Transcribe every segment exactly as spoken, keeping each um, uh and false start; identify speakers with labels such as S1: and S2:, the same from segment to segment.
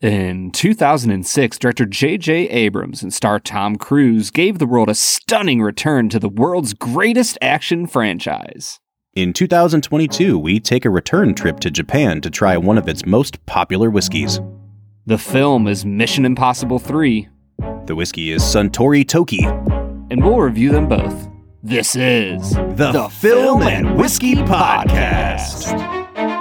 S1: In two thousand six, director J J Abrams and star Tom Cruise gave the world a stunning return to the world's greatest action franchise.
S2: In two thousand twenty-two, we take a return trip to Japan to try one of its most popular whiskeys.
S1: The film is Mission Impossible three.
S2: The whiskey is Suntory Toki.
S1: And we'll review them both. This is
S2: the, the Film and Whiskey Podcast.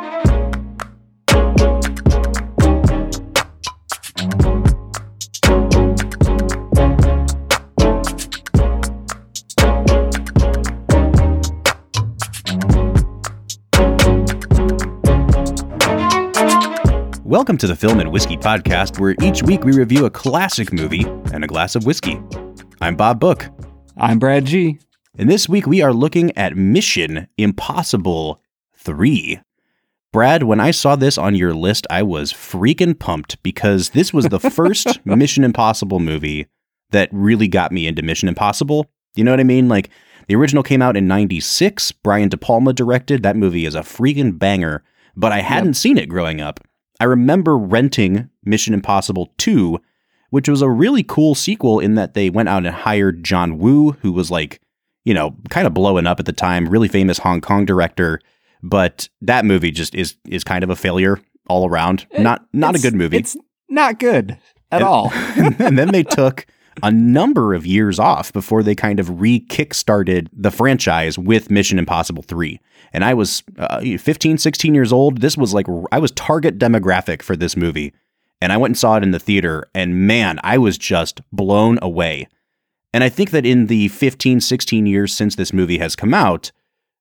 S2: Welcome to the Film and Whiskey Podcast, where each week we review a classic movie and a glass of whiskey. I'm Bob Book.
S1: I'm Brad G.
S2: And this week we are looking at Mission Impossible three. Brad, when I saw this on your list, I was freaking pumped because this was the first Mission Impossible movie that really got me into Mission Impossible. You know what I mean? Like, the original came out in ninety-six. Brian De Palma directed. That movie is a freaking banger, but I hadn't yep. seen it growing up. I remember renting Mission Impossible two, which was a really cool sequel in that they went out and hired John Woo, who was like, you know, kind of blowing up at the time, really famous Hong Kong director. But that movie just is is kind of a failure all around. Not not
S1: it's,
S2: a good movie.
S1: It's not good at
S2: and,
S1: all.
S2: And then they took a number of years off before they kind of re-kickstarted the franchise with Mission Impossible three. And I was uh, fifteen, sixteen years old. This was like, I was target demographic for this movie. And I went and saw it in the theater. And man, I was just blown away. And I think that in the fifteen, sixteen years since this movie has come out,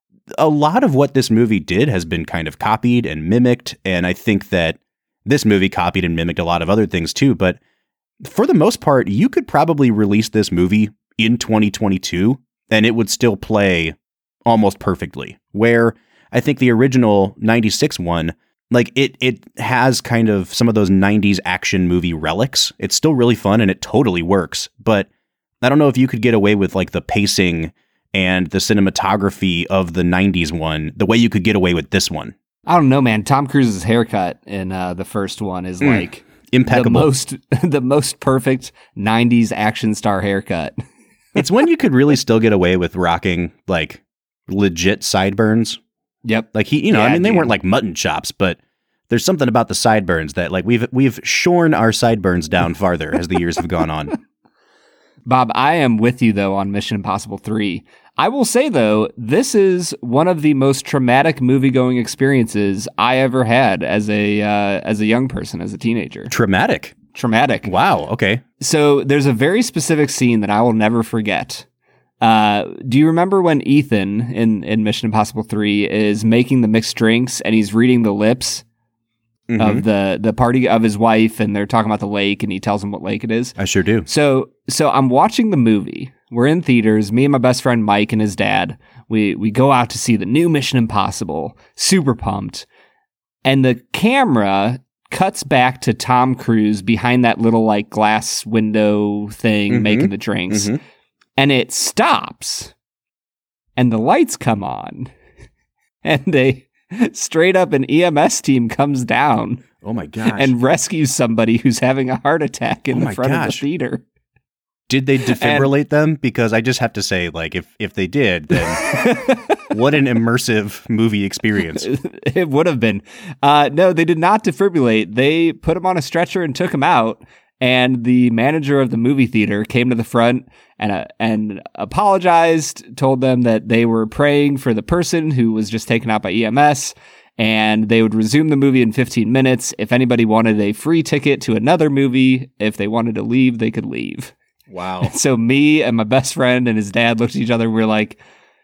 S2: a lot of what this movie did has been kind of copied and mimicked. And I think that this movie copied and mimicked a lot of other things too. But for the most part, you could probably release this movie in twenty twenty-two and it would still play almost perfectly. Where I think the original ninety-six one, like it it has kind of some of those nineties action movie relics. It's still really fun and it totally works. But I don't know if you could get away with like the pacing and the cinematography of the nineties one the way you could get away with this one.
S1: I don't know, man. Tom Cruise's haircut in uh, the first one is mm. like
S2: impeccable.
S1: The most the most perfect nineties action star haircut.
S2: It's when you could really still get away with rocking like legit sideburns.
S1: Yep.
S2: Like he, you know,
S1: yeah,
S2: I mean, they
S1: dude.
S2: weren't like mutton chops, but there's something about the sideburns that like we've we've shorn our sideburns down farther as the years have gone on.
S1: Bob, I am with you though on Mission Impossible three. I will say though, this is one of the most traumatic movie-going experiences I ever had as a uh, as a young person, as a teenager.
S2: Traumatic.
S1: Traumatic.
S2: Wow. Okay.
S1: So there's a very specific scene that I will never forget. Uh, do you remember when Ethan in, in Mission Impossible three is making the mixed drinks and he's reading the lips mm-hmm. of the, the party of his wife and they're talking about the lake and he tells them what lake it is?
S2: I sure do.
S1: So so I'm watching the movie. We're in theaters, me and my best friend Mike and his dad. We we go out to see the new Mission Impossible, super pumped. And the camera cuts back to Tom Cruise behind that little like glass window thing mm-hmm. making the drinks. Mm-hmm. And it stops, and the lights come on, and they straight up an E M S team comes down.
S2: Oh my gosh!
S1: And rescues somebody who's having a heart attack in
S2: oh
S1: the front
S2: gosh.
S1: of the theater.
S2: Did they defibrillate and, them? Because I just have to say, like, if if they did, then what an immersive movie experience.
S1: It would have been. Uh, no, they did not defibrillate. They put him on a stretcher and took him out. And the manager of the movie theater came to the front and uh, and apologized, told them that they were praying for the person who was just taken out by E M S, and they would resume the movie in fifteen minutes. If anybody wanted a free ticket to another movie, if they wanted to leave, they could leave.
S2: Wow.
S1: And so me and my best friend and his dad looked at each other and we were like,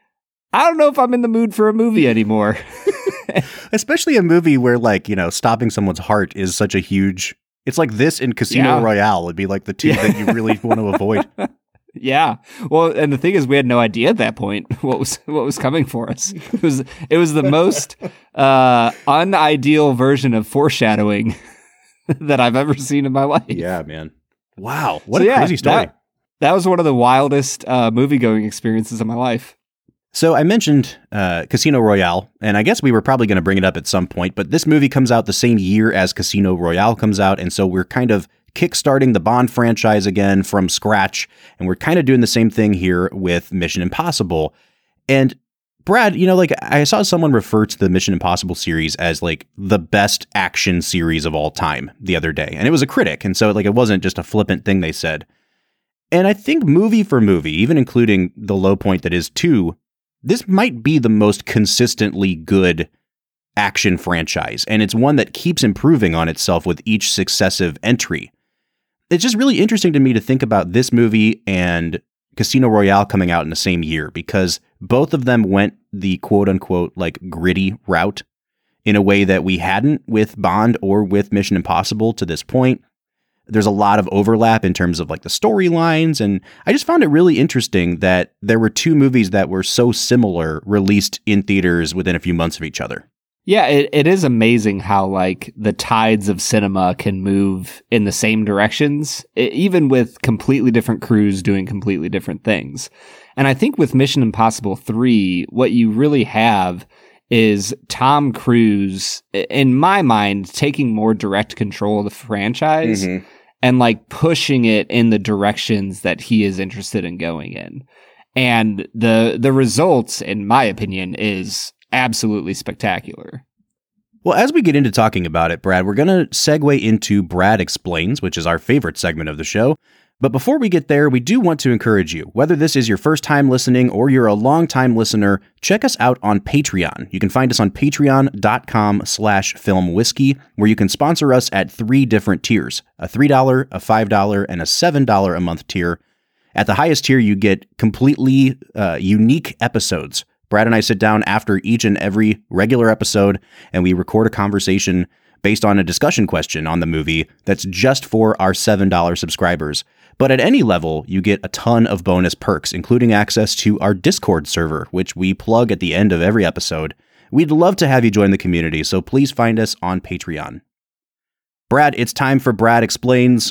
S1: I don't know if I'm in the mood for a movie anymore.
S2: Especially a movie where, like, you know, stopping someone's heart is such a huge... It's like this and Casino
S1: yeah.
S2: Royale would be like the two yeah. that you really want to avoid.
S1: Yeah. Well, and the thing is, we had no idea at that point what was what was coming for us. It was it was the most uh, unideal version of foreshadowing that I've ever seen in my life.
S2: Yeah, man. Wow. What
S1: so,
S2: a
S1: yeah,
S2: crazy story.
S1: That, that was one of the wildest uh, movie-going experiences of my life.
S2: So I mentioned uh, Casino Royale, and I guess we were probably going to bring it up at some point, but this movie comes out the same year as Casino Royale comes out, and so we're kind of kickstarting the Bond franchise again from scratch, and we're kind of doing the same thing here with Mission Impossible. And Brad, you know, like I saw someone refer to the Mission Impossible series as like the best action series of all time the other day, and it was a critic, and so like it wasn't just a flippant thing they said. And I think movie for movie, even including the low point that is two, this might be the most consistently good action franchise, and it's one that keeps improving on itself with each successive entry. It's just really interesting to me to think about this movie and Casino Royale coming out in the same year, because both of them went the quote-unquote like gritty route in a way that we hadn't with Bond or with Mission Impossible to this point. There's a lot of overlap in terms of like the storylines, and I just found it really interesting that there were two movies that were so similar released in theaters within a few months of each other.
S1: Yeah, it, it is amazing how like the tides of cinema can move in the same directions, even with completely different crews doing completely different things. And I think with Mission Impossible three, what you really have is Tom Cruise, in my mind, taking more direct control of the franchise. Mm-hmm. And like pushing it in the directions that he is interested in going in. And the the results, in my opinion, is absolutely spectacular.
S2: Well, as we get into talking about it, Brad, we're going to segue into Brad Explains, which is our favorite segment of the show. But before we get there, we do want to encourage you, whether this is your first time listening or you're a long-time listener, check us out on Patreon. You can find us on patreon.com slash filmwhiskey, where you can sponsor us at three different tiers, a three dollars, a five dollars, and a seven dollars a month tier. At the highest tier, you get completely uh, unique episodes. Brad and I sit down after each and every regular episode, and we record a conversation based on a discussion question on the movie that's just for our seven dollars subscribers. But at any level, you get a ton of bonus perks, including access to our Discord server, which we plug at the end of every episode. We'd love to have you join the community, so please find us on Patreon. Brad, it's time for Brad Explains.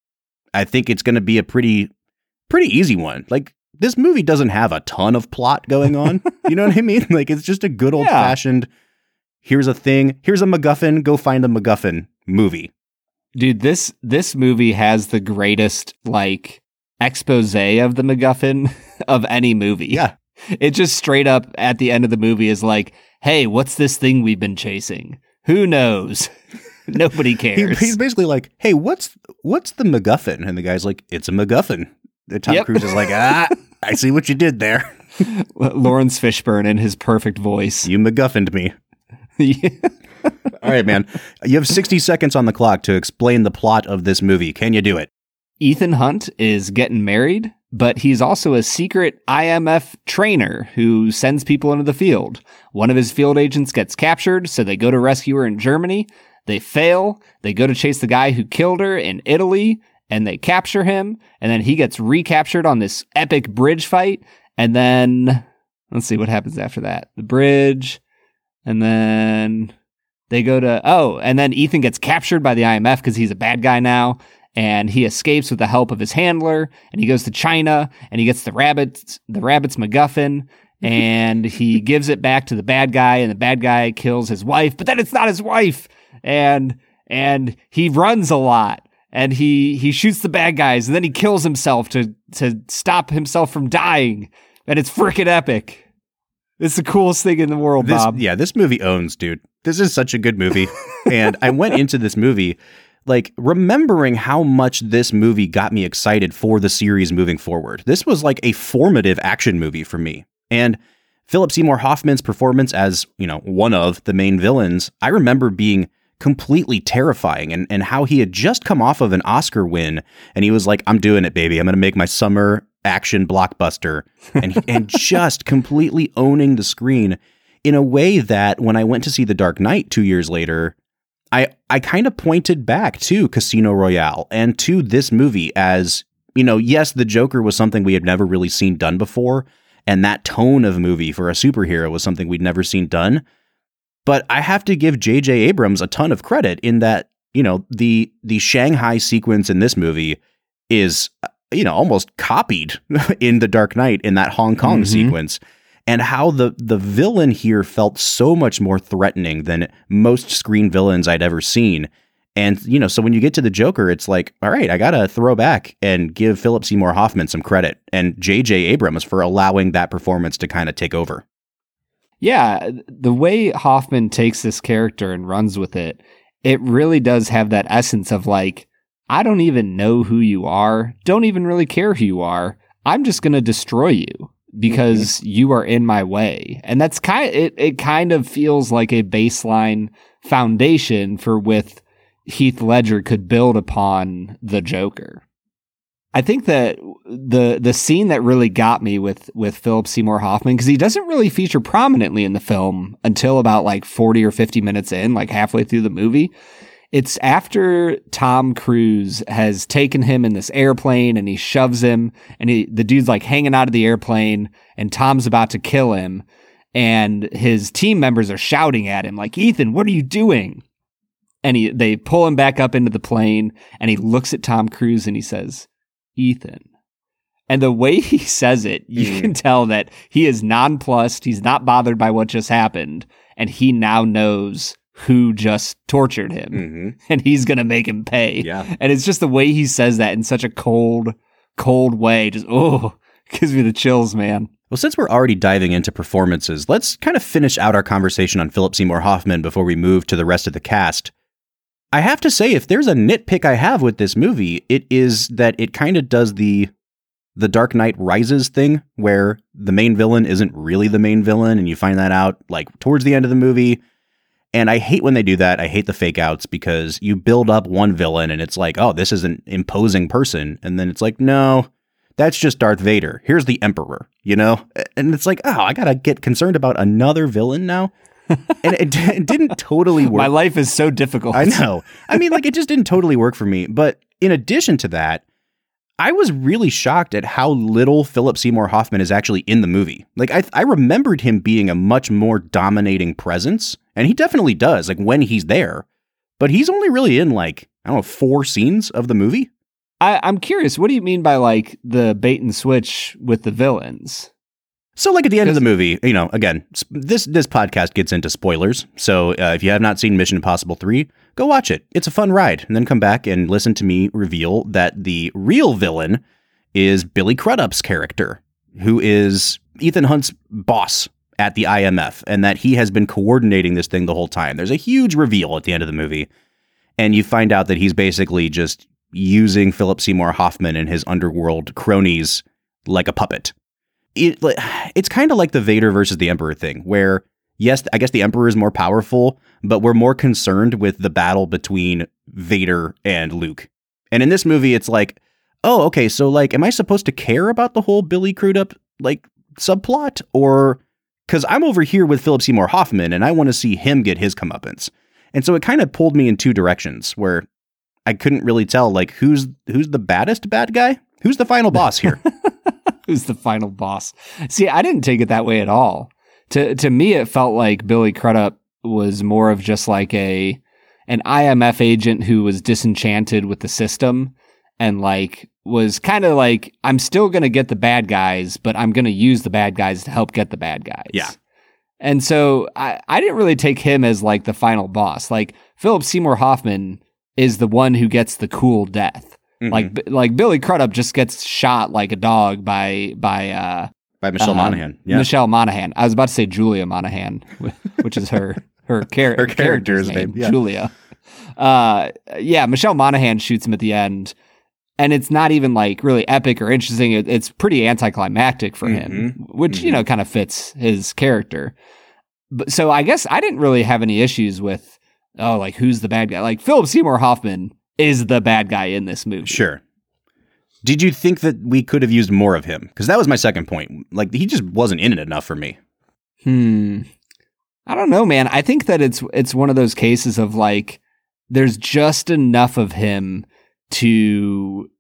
S2: I think it's going to be a pretty, pretty easy one. Like, this movie doesn't have a ton of plot going on. You know what I mean? Like, it's just a good old-fashioned, yeah. Here's a thing, here's a MacGuffin, go find the MacGuffin movie.
S1: Dude, this this movie has the greatest, like, expose of the MacGuffin of any movie.
S2: Yeah.
S1: It just straight up at the end of the movie is like, hey, what's this thing we've been chasing? Who knows? Nobody cares.
S2: He, he's basically like, hey, what's what's the MacGuffin? And the guy's like, it's a MacGuffin. And Tom yep. Cruise is like, ah, I see what you did there.
S1: Lawrence Fishburne in his perfect voice.
S2: You MacGuffined me.
S1: Yeah.
S2: All right, man. You have sixty seconds on the clock to explain the plot of this movie. Can you do it?
S1: Ethan Hunt is getting married, but he's also a secret I M F trainer who sends people into the field. One of his field agents gets captured, so they go to rescue her in Germany. They fail. They go to chase the guy who killed her in Italy, and they capture him. And then he gets recaptured on this epic bridge fight. And then, let's see what happens after that. The bridge, and then they go to, oh, and then Ethan gets captured by the I M F because he's a bad guy now. And he escapes with the help of his handler, and he goes to China, and he gets the rabbits, the rabbit's MacGuffin, and he gives it back to the bad guy, and the bad guy kills his wife, but then it's not his wife, and and he runs a lot, and he he shoots the bad guys, and then he kills himself to to stop himself from dying, and it's freaking epic. It's the coolest thing in the world,
S2: this,
S1: Bob.
S2: Yeah, this movie owns, dude. This is such a good movie, and I went into this movie like remembering how much this movie got me excited for the series moving forward. This was like a formative action movie for me. And Philip Seymour Hoffman's performance as, you know, one of the main villains, I remember being completely terrifying, and, and how he had just come off of an Oscar win, and he was like, I'm doing it, baby. I'm going to make my summer action blockbuster. And, he, and just completely owning the screen in a way that when I went to see The Dark Knight two years later, I, I kind of pointed back to Casino Royale and to this movie as, you know, yes, the Joker was something we had never really seen done before, and that tone of movie for a superhero was something we'd never seen done. But I have to give J J Abrams a ton of credit in that, you know, the the Shanghai sequence in this movie is, you know, almost copied in The Dark Knight in that Hong Kong mm-hmm. sequence. and how the the villain here felt so much more threatening than most screen villains I'd ever seen. And, you know, so when you get to the Joker, it's like, all right, I got to throw back and give Philip Seymour Hoffman some credit and J J Abrams for allowing that performance to kind of take over.
S1: Yeah, the way Hoffman takes this character and runs with it, it really does have that essence of like, I don't even know who you are, don't even really care who you are. I'm just going to destroy you because mm-hmm. you are in my way. And that's kind of, it, it kind of feels like a baseline foundation for with Heath Ledger could build upon the Joker. I think that the the scene that really got me with with Philip Seymour Hoffman, because he doesn't really feature prominently in the film until about like forty or fifty minutes in, like halfway through the movie. It's after Tom Cruise has taken him in this airplane and he shoves him and he, the dude's like hanging out of the airplane and Tom's about to kill him. And his team members are shouting at him like, Ethan, what are you doing? And he, they pull him back up into the plane and he looks at Tom Cruise and he says, Ethan. And the way he says it, you mm. can tell that he is nonplussed. He's not bothered by what just happened. And he now knows who just tortured him. Mm-hmm. And he's going to make him pay.
S2: Yeah.
S1: And it's just the way he says that in such a cold, cold way. Just, oh, gives me the chills, man.
S2: Well, since we're already diving into performances, let's kind of finish out our conversation on Philip Seymour Hoffman before we move to the rest of the cast. I have to say, if there's a nitpick I have with this movie, it is that it kind of does the the Dark Knight Rises thing, where the main villain isn't really the main villain, and you find that out like towards the end of the movie. And I hate when they do that. I hate the fake outs because you build up one villain and it's like, oh, this is an imposing person. And then it's like, no, that's just Darth Vader. Here's the Emperor, you know? And it's like, oh, I got to get concerned about another villain now. And it, it didn't totally work.
S1: My life is so difficult.
S2: I know. I mean, like, it just didn't totally work for me. But in addition to that, I was really shocked at how little Philip Seymour Hoffman is actually in the movie. Like, I I remembered him being a much more dominating presence, and he definitely does, like, when he's there. But he's only really in, like, I don't know, four scenes of the movie.
S1: I, I'm curious, what do you mean by, like, the bait and switch with the villains?
S2: So, like, at the end of the movie, you know, again, this this podcast gets into spoilers. So uh, if you have not seen Mission Impossible three, go watch it. It's a fun ride. And then come back and listen to me reveal that the real villain is Billy Crudup's character, who is Ethan Hunt's boss at the I M F, and that he has been coordinating this thing the whole time. There's a huge reveal at the end of the movie, and you find out that he's basically just using Philip Seymour Hoffman and his underworld cronies like a puppet. It, it's kind of like the Vader versus the Emperor thing, where, yes, I guess the Emperor is more powerful, but we're more concerned with the battle between Vader and Luke. And in this movie, it's like, oh, okay, so, like, am I supposed to care about the whole Billy Crudup, like, subplot? Or, because I'm over here with Philip Seymour Hoffman, and I want to see him get his comeuppance. And so it kind of pulled me in two directions, where I couldn't really tell, like, who's who's the baddest bad guy? Who's the final boss here?
S1: Who's the final boss? See, I didn't take it that way at all. To to me, it felt like Billy Crudup was more of just like a an I M F agent who was disenchanted with the system and like was kind of like, I'm still going to get the bad guys, but I'm going to use the bad guys to help get the bad guys.
S2: Yeah.
S1: And so I, I didn't really take him as like the final boss. Like Philip Seymour Hoffman is the one who gets the cool death. Mm-hmm. Like like Billy Crudup just gets shot like a dog by by uh,
S2: by Michelle uh, Monaghan.
S1: Yeah. Michelle Monaghan. I was about to say Julia Monaghan, which is her her, char-
S2: her character's name,
S1: name yeah. Julia. Uh, yeah, Michelle Monaghan shoots him at the end, and it's not even like really epic or interesting. It, it's pretty anticlimactic for mm-hmm. him, which mm-hmm. you know kind of fits his character. But so I guess I didn't really have any issues with oh like who's the bad guy? Like Philip Seymour Hoffman is the bad guy in this movie.
S2: Sure. Did you think that we could have used more of him? Because that was my second point. Like, he just wasn't in it enough for me.
S1: Hmm. I don't know, man. I think that it's it's one of those cases of, like, there's just enough of him to...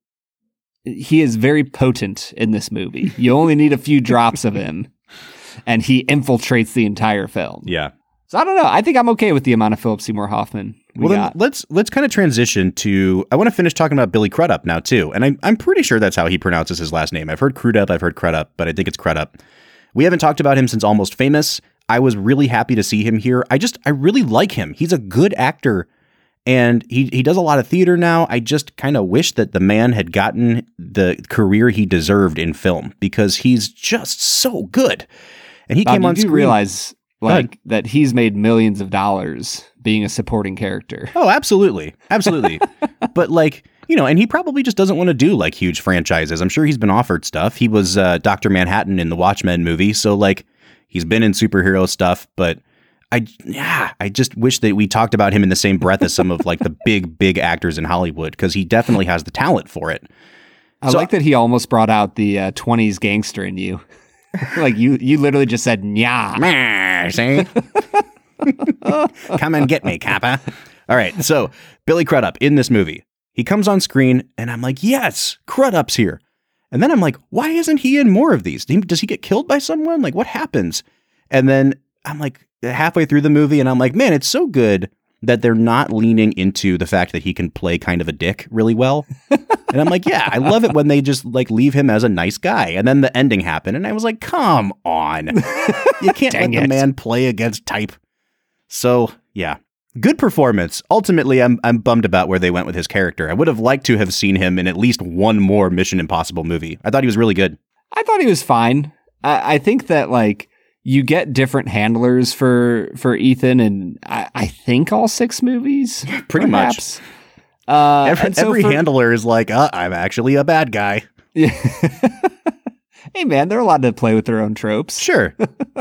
S1: He is very potent in this movie. You only need a few drops of him, and he infiltrates the entire film.
S2: Yeah.
S1: So I don't know. I think I'm okay with the amount of Philip Seymour Hoffman we
S2: well,
S1: got.
S2: Then let's let's kind of transition to. I want to finish talking about Billy Crudup now too, and I'm I'm pretty sure that's how he pronounces his last name. I've heard Crudup, I've heard Crudup, but I think it's Crudup. We haven't talked about him since Almost Famous. I was really happy to see him here. I just, I really like him. He's a good actor. And he, he does a lot of theater now. I just kind of wish that the man had gotten the career he deserved in film because he's just so good. And he
S1: Bob,
S2: came on
S1: you do
S2: screen.
S1: realize like that he's made millions of dollars being a supporting character.
S2: Oh, absolutely. Absolutely. But like, you know, and he probably just doesn't want to do like huge franchises. I'm sure he's been offered stuff. He was uh, Doctor Manhattan in the Watchmen movie. So like he's been in superhero stuff, but I, yeah, I just wish that we talked about him in the same breath as some of like the big, big actors in Hollywood because he definitely has the talent for it.
S1: I so, like that he almost brought out the uh, twenties gangster in you. Like you, you literally just said, "Nya."
S2: See? Come and get me, Kappa. All right. So Billy Crudup in this movie, he comes on screen and I'm like, yes, Crudup's here. And then I'm like, why isn't he in more of these? Does he get killed by someone? Like what happens? And then I'm like halfway through the movie and I'm like, man, it's so good that they're not leaning into the fact that he can play kind of a dick really well. And I'm like, yeah, I love it when they just like leave him as a nice guy. And then the ending happened and I was like, come on. You can't let the man play against type. So yeah, good performance. Ultimately, I'm I'm bummed about where they went with his character. I would have liked to have seen him in at least one more Mission Impossible movie. I thought he was really good.
S1: I thought he was fine. I, I think that like you get different handlers for for Ethan, and I, I think all six movies,
S2: pretty
S1: perhaps.
S2: much.
S1: Uh,
S2: every
S1: so
S2: every
S1: for,
S2: handler is like, uh, I'm actually a bad guy.
S1: Yeah. Hey man, they're allowed to play with their own tropes.
S2: Sure.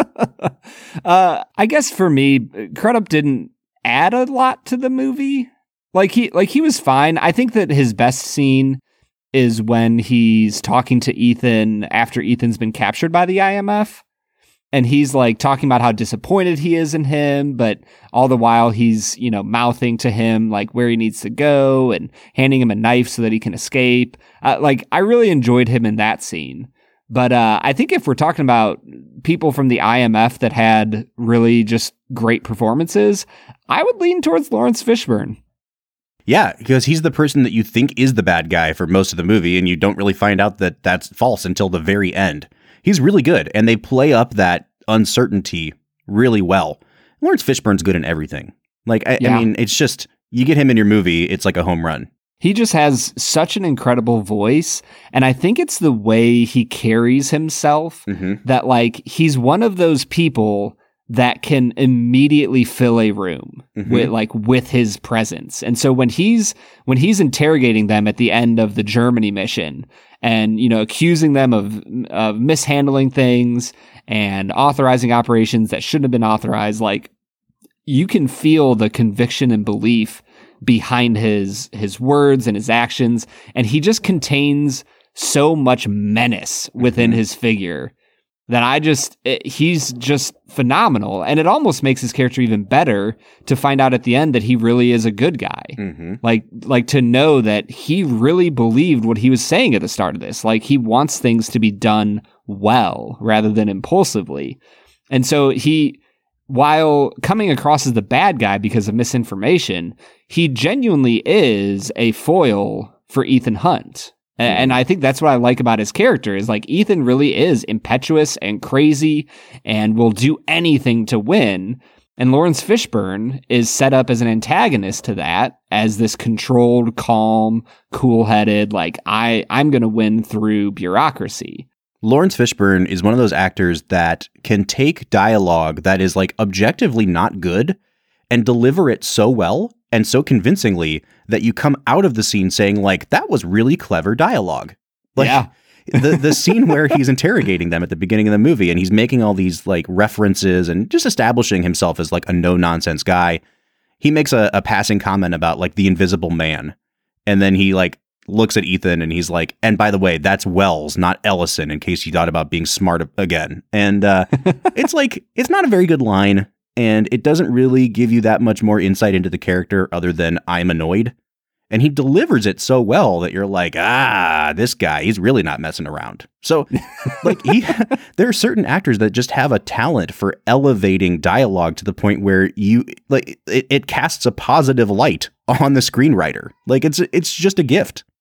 S1: uh, I guess for me, Crudup didn't add a lot to the movie. Like he like he was fine. I think that his best scene is when he's talking to Ethan after Ethan's been captured by the I M F. And he's like talking about how disappointed he is in him, but all the while he's, you know, mouthing to him like where he needs to go and handing him a knife so that he can escape. Uh, like I really enjoyed him in that scene. But uh, I think if we're talking about people from the I M F that had really just great performances, I would lean towards Lawrence Fishburne.
S2: Yeah, because he's the person that you think is the bad guy for most of the movie, and you don't really find out that that's false until the very end. He's really good, and they play up that uncertainty really well. Lawrence Fishburne's good in everything. Like, I, yeah. I mean, it's just, you get him in your movie, it's like a home run.
S1: He just has such an incredible voice, and I think it's the way he carries himself mm-hmm. that, like, he's one of those people that can immediately fill a room mm-hmm. with, like, with his presence. And so when he's when he's interrogating them at the end of the Germany mission, and you know, accusing them of of mishandling things and authorizing operations that shouldn't have been authorized, like, you can feel the conviction and belief behind his his words and his actions, and he just contains so much menace within mm-hmm. his figure that I just it, he's just phenomenal, and it almost makes his character even better to find out at the end that he really is a good guy. Mm-hmm. Like like to know that he really believed what he was saying at the start of this. Like he wants things to be done well rather than impulsively, and so he, while coming across as the bad guy because of misinformation, he genuinely is a foil for Ethan Hunt. And I think that's what I like about his character is like Ethan really is impetuous and crazy and will do anything to win. And Lawrence Fishburne is set up as an antagonist to that, as this controlled, calm, cool-headed, like I, I'm going to win through bureaucracy.
S2: Lawrence Fishburne is one of those actors that can take dialogue that is like objectively not good and deliver it so well and so convincingly that you come out of the scene saying like, that was really clever dialogue. Like
S1: yeah.
S2: the, the scene where he's interrogating them at the beginning of the movie and he's making all these like references and just establishing himself as like a no nonsense guy. He makes a, a passing comment about like the invisible man. And then he like looks at Ethan and he's like, and by the way, that's Wells, not Ellison, in case you thought about being smart again. And uh, it's like, it's not a very good line. And it doesn't really give you that much more insight into the character other than I'm annoyed. And he delivers it so well that you're like, ah, this guy, he's really not messing around. So like he, there are certain actors that just have a talent for elevating dialogue to the point where you like it, it casts a positive light on the screenwriter. Like it's, it's just a gift.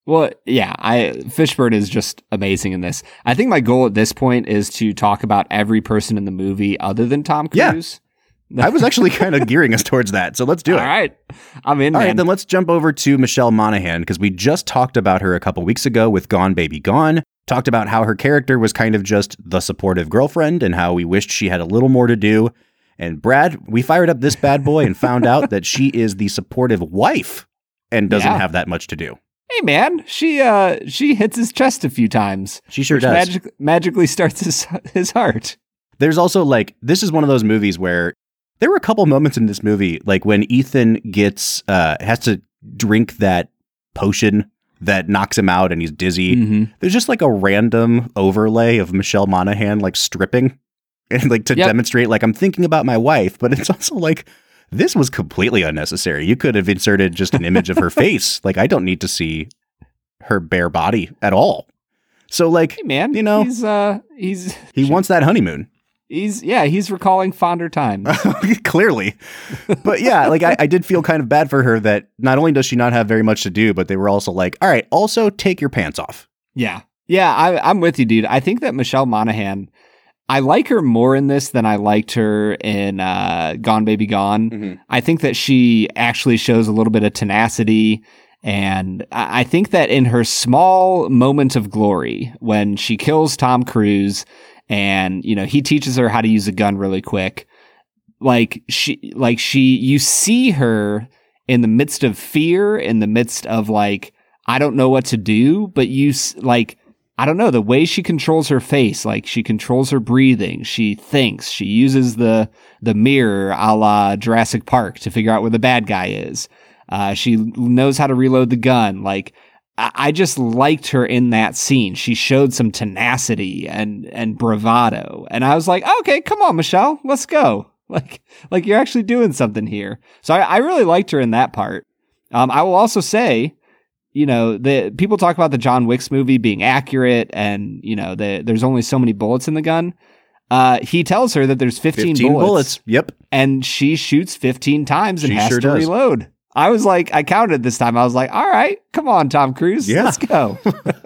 S1: Well, yeah, I Fishburne is just amazing in this. I think my goal at this point is to talk about every person in the movie other than Tom Cruise.
S2: Yeah. I was actually kind of gearing us towards that, so let's do it.
S1: All right. I'm in,
S2: All
S1: man.
S2: right, then let's jump over to Michelle Monaghan, because we just talked about her a couple weeks ago with Gone Baby Gone. Talked about how her character was kind of just the supportive girlfriend and how we wished she had a little more to do. And Brad, we fired up this bad boy and found out that she is the supportive wife and doesn't
S1: Yeah.
S2: have that much to do.
S1: Hey, man, she uh she hits his chest a few times.
S2: She sure
S1: which
S2: does.
S1: Magic- magically starts his his heart.
S2: There's also like, this is one of those movies where there were a couple moments in this movie, like when Ethan gets, uh, has to drink that potion that knocks him out and he's dizzy.
S1: Mm-hmm.
S2: There's just like a random overlay of Michelle Monaghan like stripping and like to
S1: Yep.
S2: demonstrate like I'm thinking about my wife, but it's also like this was completely unnecessary. You could have inserted just an image of her face. Like I don't need to see her bare body at all. So like,
S1: Hey, man,
S2: you know,
S1: he's uh he's
S2: he wants that honeymoon.
S1: he's yeah he's recalling fonder times.
S2: Clearly. But yeah, like I, I did feel kind of bad for her that not only does she not have very much to do, but they were also like, all right, also take your pants off.
S1: Yeah, yeah, I, I'm with you, dude. I think that Michelle Monaghan, I like her more in this than I liked her in uh, Gone Baby Gone.
S2: Mm-hmm.
S1: I think that she actually shows a little bit of tenacity. And I I think that in her small moment of glory, when she kills Tom Cruise and, you know, he teaches her how to use a gun really quick, like she, like she, you see her in the midst of fear, in the midst of like, I don't know what to do, but you s- like, I don't know, the way she controls her face, like she controls her breathing, she thinks, she uses the the mirror a la Jurassic Park to figure out where the bad guy is. Uh, she knows how to reload the gun. Like, I, I just liked her in that scene. She showed some tenacity and and bravado, and I was like, okay, come on, Michelle, let's go. Like, like you're actually doing something here. So I, I really liked her in that part. Um, I will also say, you know, the people talk about the John Wicks movie being accurate and, you know, the, there's only so many bullets in the gun. Uh, he tells her that there's fifteen,
S2: fifteen
S1: bullets,
S2: bullets. Yep.
S1: and she shoots fifteen times and
S2: She
S1: has
S2: sure
S1: to
S2: does.
S1: reload. I was like, I counted this time. I was like, all right, come on, Tom Cruise.
S2: Yeah.
S1: Let's go.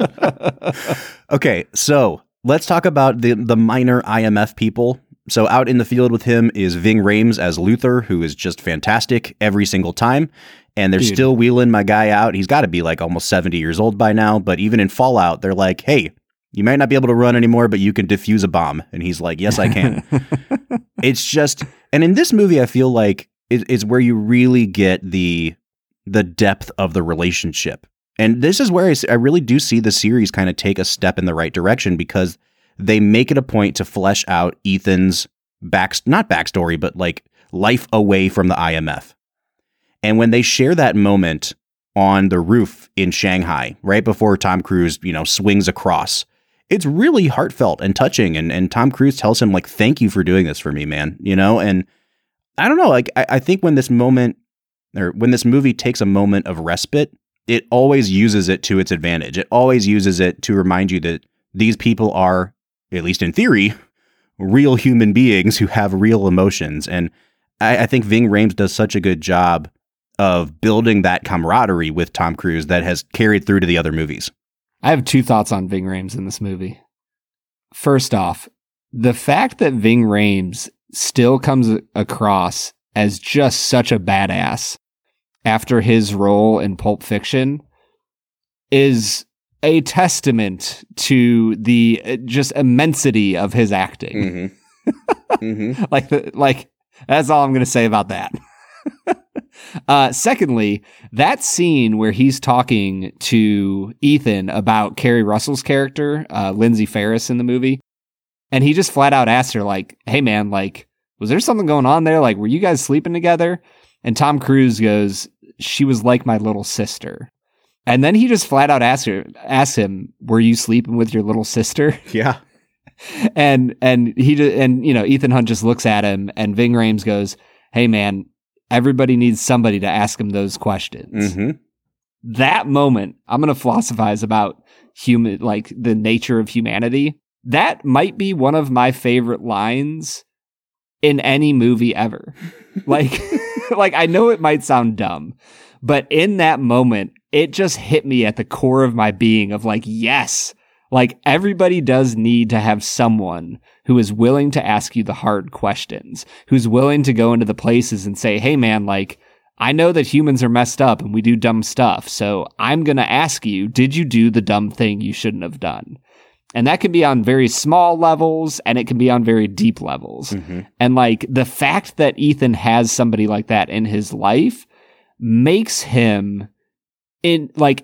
S2: Okay, so let's talk about the the minor I M F people. So out in the field with him is Ving Rhames as Luther, who is just fantastic every single time. And they're
S1: Dude.
S2: still wheeling my guy out. He's got to be like almost seventy years old by now. But even in Fallout, they're like, hey, you might not be able to run anymore, but you can defuse a bomb. And he's like, yes, I can. It's just, and in this movie, I feel like it, it's where you really get the the depth of the relationship. And this is where I, s- I really do see the series kind of take a step in the right direction, because they make it a point to flesh out Ethan's back, not backstory, but like life away from the I M F. And when they share that moment on the roof in Shanghai, right before Tom Cruise, you know, swings across, it's really heartfelt and touching. And, and Tom Cruise tells him like, thank you for doing this for me, man. You know, and I don't know, like, I, I think when this moment or when this movie takes a moment of respite, it always uses it to its advantage. It always uses it to remind you that these people are, at least in theory, real human beings who have real emotions. And I, I think Ving Rhames does such a good job of building that camaraderie with Tom Cruise that has carried through to the other movies.
S1: I have two thoughts on Ving Rhames in this movie. First off, the fact that Ving Rhames still comes a- across as just such a badass after his role in Pulp Fiction is a testament to the uh, just immensity of his acting.
S2: Mm-hmm. mm-hmm.
S1: like, the, like that's all I'm going to say about that. Uh, secondly, that scene where he's talking to Ethan about Kerry Russell's character, uh, Lindsay Ferris in the movie, and he just flat out asked her, like, hey man, like, was there something going on there? Like, were you guys sleeping together? And Tom Cruise goes, she was like my little sister. And then he just flat out asked her, asked him, were you sleeping with your little sister?
S2: Yeah.
S1: and, and he, ju- and, you know, Ethan Hunt just looks at him, and Ving Rhames goes, hey man, everybody needs somebody to ask him those questions.
S2: Mm-hmm.
S1: That moment, I'm going to philosophize about human, like the nature of humanity. That might be one of my favorite lines in any movie ever. like, like I know it might sound dumb, but in that moment, it just hit me at the core of my being of like, yes, like everybody does need to have someone who is willing to ask you the hard questions, who's willing to go into the places and say, hey man, like, I know that humans are messed up and we do dumb stuff. So I'm going to ask you, did you do the dumb thing you shouldn't have done? And that can be on very small levels and it can be on very deep levels. Mm-hmm. And like the fact that Ethan has somebody like that in his life makes him in like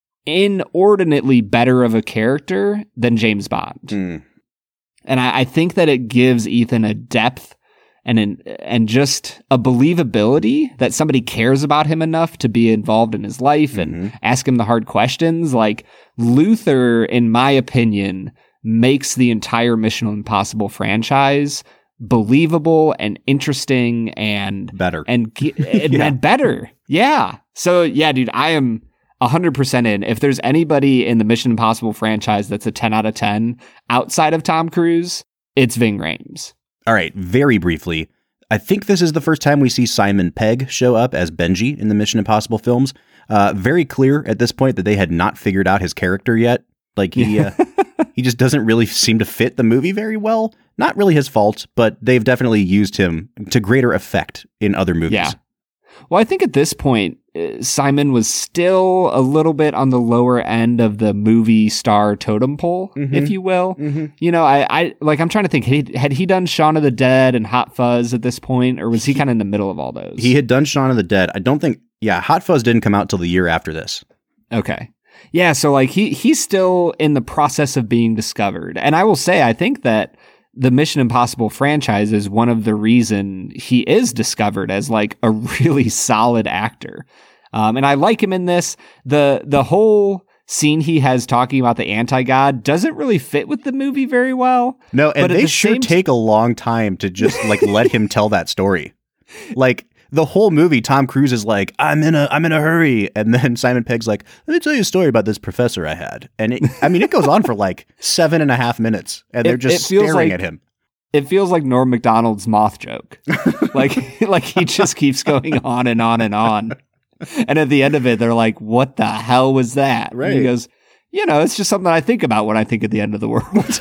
S1: inordinately better of a character than James Bond. Mm. And I, I think that it gives Ethan a depth and an, and just a believability that somebody cares about him enough to be involved in his life and mm-hmm. ask him the hard questions. Like Luther, in my opinion, makes the entire Mission Impossible franchise believable and interesting and
S2: better
S1: and, and, yeah. and better. Yeah. So yeah, dude, I am one hundred percent in. If there's anybody in the Mission Impossible franchise that's a ten out of ten outside of Tom Cruise, it's Ving Rhames.
S2: All right, very briefly, I think this is the first time we see Simon Pegg show up as Benji in the Mission Impossible films. Uh, very clear at this point that they had not figured out his character yet. Like he, uh, he just doesn't really seem to fit the movie very well. Not really his fault, but they've definitely used him to greater effect in other movies.
S1: Yeah. Well, I think at this point, uh, Simon was still a little bit on the lower end of the movie star totem pole, mm-hmm. if you will. Mm-hmm. You know, I, I like, I'm trying to think, had he, had he done Shaun of the Dead and Hot Fuzz at this point, or was he kind of in the middle of all those?
S2: He had done Shaun of the Dead. I don't think, yeah, Hot Fuzz didn't come out till the year after this.
S1: Okay. Yeah, so like he he's still in the process of being discovered. And I will say, I think that the Mission Impossible franchise is one of the reason he is discovered as like a really solid actor. Um, and I like him in this. The the whole scene he has talking about the anti-god doesn't really fit with the movie very well.
S2: No, and they the sure take t- a long time to just like let him tell that story. Like the whole movie, Tom Cruise is like, I'm in a I'm in a hurry. And then Simon Pegg's like, let me tell you a story about this professor I had. And it, I mean, it goes on for like seven and a half minutes and they're just it staring
S1: like,
S2: at him.
S1: It feels like Norm Macdonald's moth joke. like, like he just keeps going on and on and on. And at the end of it, they're like, what the hell was that?
S2: Right.
S1: And he goes, you know, it's just something I think about when I think at the end of the world.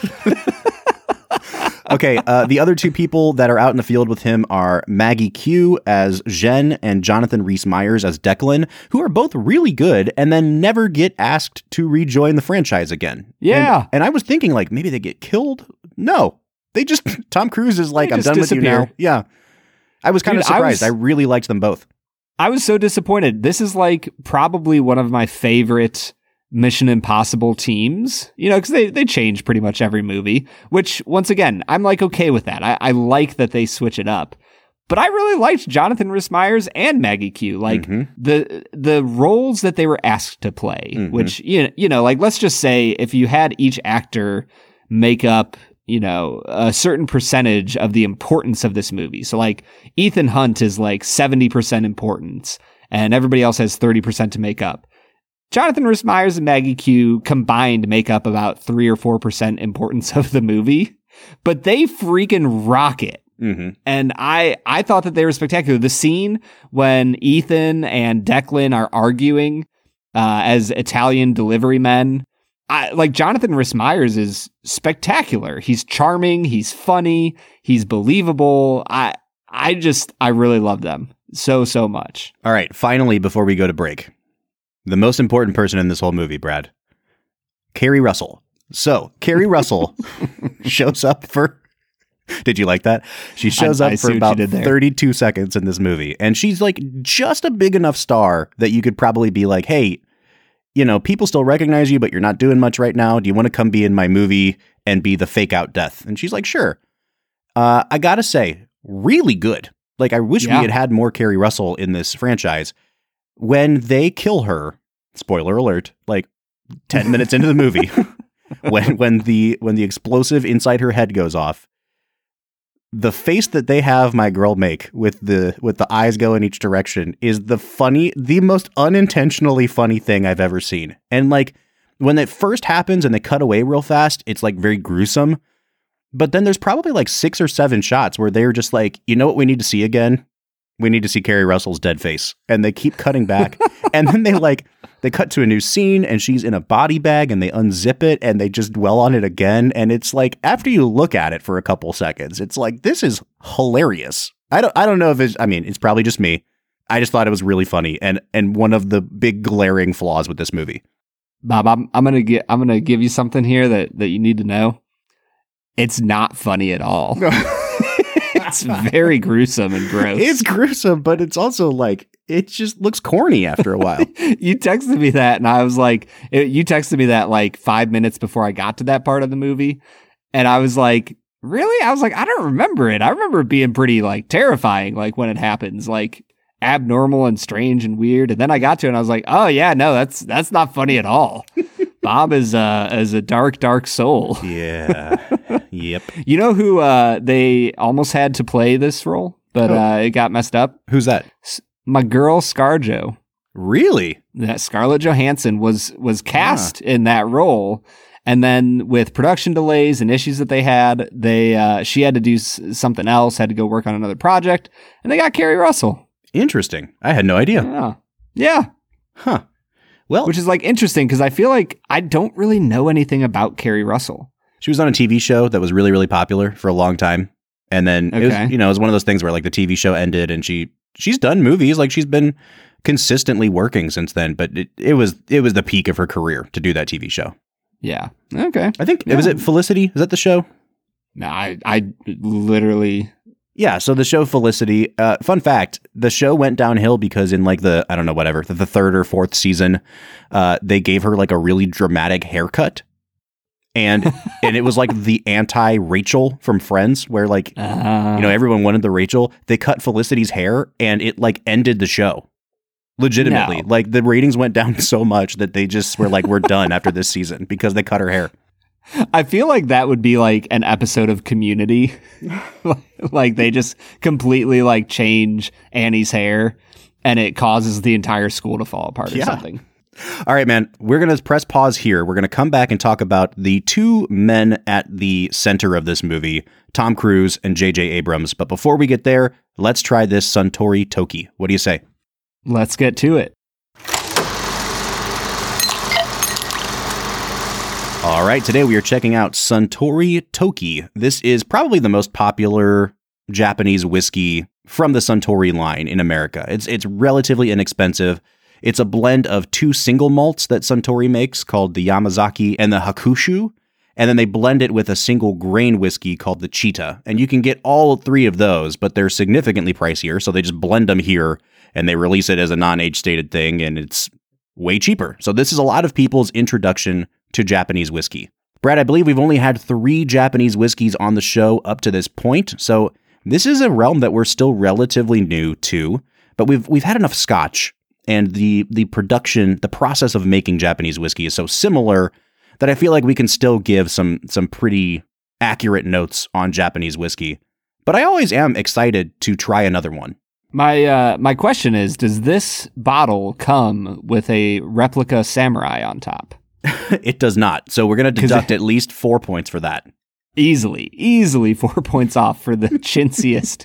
S2: Okay, uh, the other two people that are out in the field with him are Maggie Q as Jen and Jonathan Rhys-Meyers as Declan, who are both really good and then never get asked to rejoin the franchise again.
S1: Yeah.
S2: And, and I was thinking, like, maybe they get killed. No, they just, Tom Cruise is like,
S1: they
S2: I'm done
S1: disappear.
S2: with you now. Yeah. I was kind of surprised. I, was, I really liked them both.
S1: I was so disappointed. This is like probably one of my favorite Mission Impossible teams, you know, because they, they change pretty much every movie, which once again, I'm like, okay with that. I, I like that they switch it up, but I really liked Jonathan Rhys-Meyers and Maggie Q, like mm-hmm. the, the roles that they were asked to play, mm-hmm. which, you know, you know, like, let's just say if you had each actor make up, you know, a certain percentage of the importance of this movie. So like Ethan Hunt is like seventy percent importance and everybody else has thirty percent to make up. Jonathan Rhys-Meyers and Maggie Q combined make up about three or four percent importance of the movie, but they freaking rock it. Mm-hmm. And I, I thought that they were spectacular. The scene when Ethan and Declan are arguing uh, as Italian delivery men, I, like Jonathan Rhys-Meyers is spectacular. He's charming. He's funny. He's believable. I, I just, I really love them so, so much.
S2: All right. Finally, before we go to break, the most important person in this whole movie, Brad, Keri Russell. So Keri Russell shows up for, did you like that? She shows I, up I for about thirty-two seconds in this movie. And she's like just a big enough star that you could probably be like, hey, you know, people still recognize you, but you're not doing much right now. Do you want to come be in my movie and be the fake out death? And she's like, sure. Uh, I gotta say, really good. Like, I wish yeah. we had had more Keri Russell in this franchise. When they kill her, spoiler alert, like ten minutes into the movie, when when the when the explosive inside her head goes off, the face that they have my girl make with the with the eyes go in each direction is the funny, the most unintentionally funny thing I've ever seen. And like when it first happens and they cut away real fast, it's like very gruesome. But then there's probably like six or seven shots where they're just like, you know what we need to see again? we need to see Carrie Russell's dead face. And they keep cutting back. And then they like, they cut to a new scene and she's in a body bag and they unzip it and they just dwell on it again. And it's like, after you look at it for a couple seconds, it's like, this is hilarious. I don't, I don't know if it's, I mean, it's probably just me. I just thought it was really funny and, and one of the big glaring flaws with this movie.
S1: Bob, I'm, I'm going to get, I'm going to give you something here that, that you need to know. It's not funny at all. It's very gruesome and gross.
S2: It's gruesome, but it's also like, it just looks corny after a while.
S1: You texted me that and I was like, it, you texted me that like five minutes before I got to that part of the movie. And I was like, really? I was like, I don't remember it. I remember it being pretty like terrifying, like when it happens, like abnormal and strange and weird. And then I got to it and I was like, oh yeah, no, that's, that's not funny at all. Bob is uh is a dark, dark soul.
S2: Yeah. Yep.
S1: You know who uh they almost had to play this role, but oh. uh it got messed up?
S2: Who's that?
S1: S- my girl ScarJo.
S2: Really?
S1: That Scarlett Johansson was was cast huh. in that role, and then with production delays and issues that they had, they uh she had to do s- something else, had to go work on another project, and they got Carrie Russell.
S2: Interesting. I had no idea.
S1: Yeah. Yeah.
S2: Huh. Well,
S1: which is like interesting because I feel like I don't really know anything about Carrie Russell.
S2: She was on a T V show that was really, really popular for a long time. And then, okay. it was, you know, it was one of those things where like the T V show ended and she, she's done movies. Like she's been consistently working since then, but it, it was, it was the peak of her career to do that T V show.
S1: Yeah. Okay.
S2: I think,
S1: yeah.
S2: was it Felicity? Is that the show?
S1: No, I, I literally...
S2: Yeah, so the show Felicity, uh, fun fact, the show went downhill because in like the, I don't know, whatever, the, the third or fourth season, uh, they gave her like a really dramatic haircut. And and it was like the anti-Rachel from Friends, where like, uh, you know, everyone wanted the Rachel. They cut Felicity's hair and it like ended the show. Legitimately.
S1: No.
S2: Like the ratings went down so much that they just were like, we're done after this season because they cut her hair.
S1: I feel like that would be like an episode of Community. Like they just completely like change Annie's hair and it causes the entire school to fall apart or
S2: yeah.
S1: something.
S2: All right, man, we're going to press pause here. We're going to come back and talk about the two men at the center of this movie, Tom Cruise and J J Abrams. But before we get there, let's try this Suntory Toki. What do you say?
S1: Let's get to it.
S2: All right, today we are checking out Suntory Toki. This is probably the most popular Japanese whiskey from the Suntory line in America. It's it's relatively inexpensive. It's a blend of two single malts that Suntory makes called the Yamazaki and the Hakushu, and then they blend it with a single grain whiskey called the Cheetah. And you can get all three of those, but they're significantly pricier, so they just blend them here and they release it as a non-age stated thing, and it's way cheaper. So this is a lot of people's introduction to Japanese whiskey. Brad, I believe we've only had three Japanese whiskeys on the show up to this point, so this is a realm that we're still relatively new to, but we've we've had enough scotch, and the the production, the process of making Japanese whiskey is so similar that I feel like we can still give some some pretty accurate notes on Japanese whiskey. But I always am excited to try another one.
S1: My uh, my question is, does this bottle come with a replica samurai on top?
S2: It does not. So we're going to deduct it, at least four points for that.
S1: Easily, easily four points off for the chintziest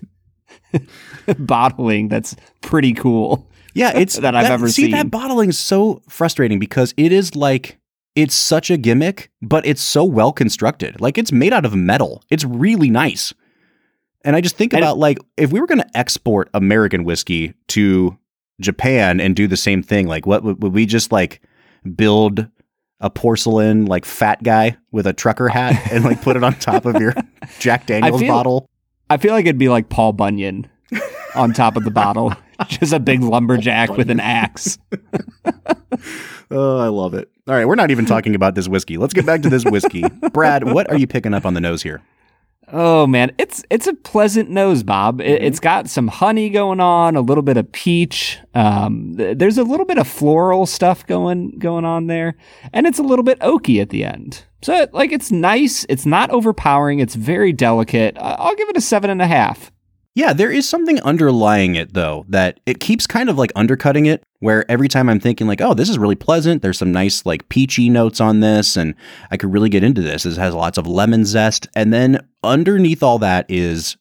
S1: bottling. That's pretty cool.
S2: Yeah, it's
S1: that I've
S2: that,
S1: ever
S2: see,
S1: seen.
S2: That bottling is so frustrating because it is like, it's such a gimmick, but it's so well constructed. Like it's made out of metal. It's really nice. And I just think
S1: and
S2: about like, if we were going to export American whiskey to Japan and do the same thing, like what would, would we just like build a porcelain like fat guy with a trucker hat and like put it on top of your Jack Daniels
S1: I feel,
S2: bottle?
S1: I feel like it'd be like Paul Bunyan on top of the bottle. Just a big lumberjack with an axe.
S2: Oh, I love it. All right, we're not even talking about this whiskey. Let's get back to this whiskey. Brad, what are you picking up on the nose here?
S1: Oh man, it's it's a pleasant nose, Bob. It, it's got some honey going on, a little bit of peach. Um, th- there's a little bit of floral stuff going going on there, and it's a little bit oaky at the end. So like it's nice. It's not overpowering. It's very delicate. Uh, I'll give it a seven and a half.
S2: Yeah, there is something underlying it, though, that it keeps kind of like undercutting it, where every time I'm thinking like, oh, this is really pleasant. There's some nice like peachy notes on this, and I could really get into this. This has lots of lemon zest. And then underneath all that is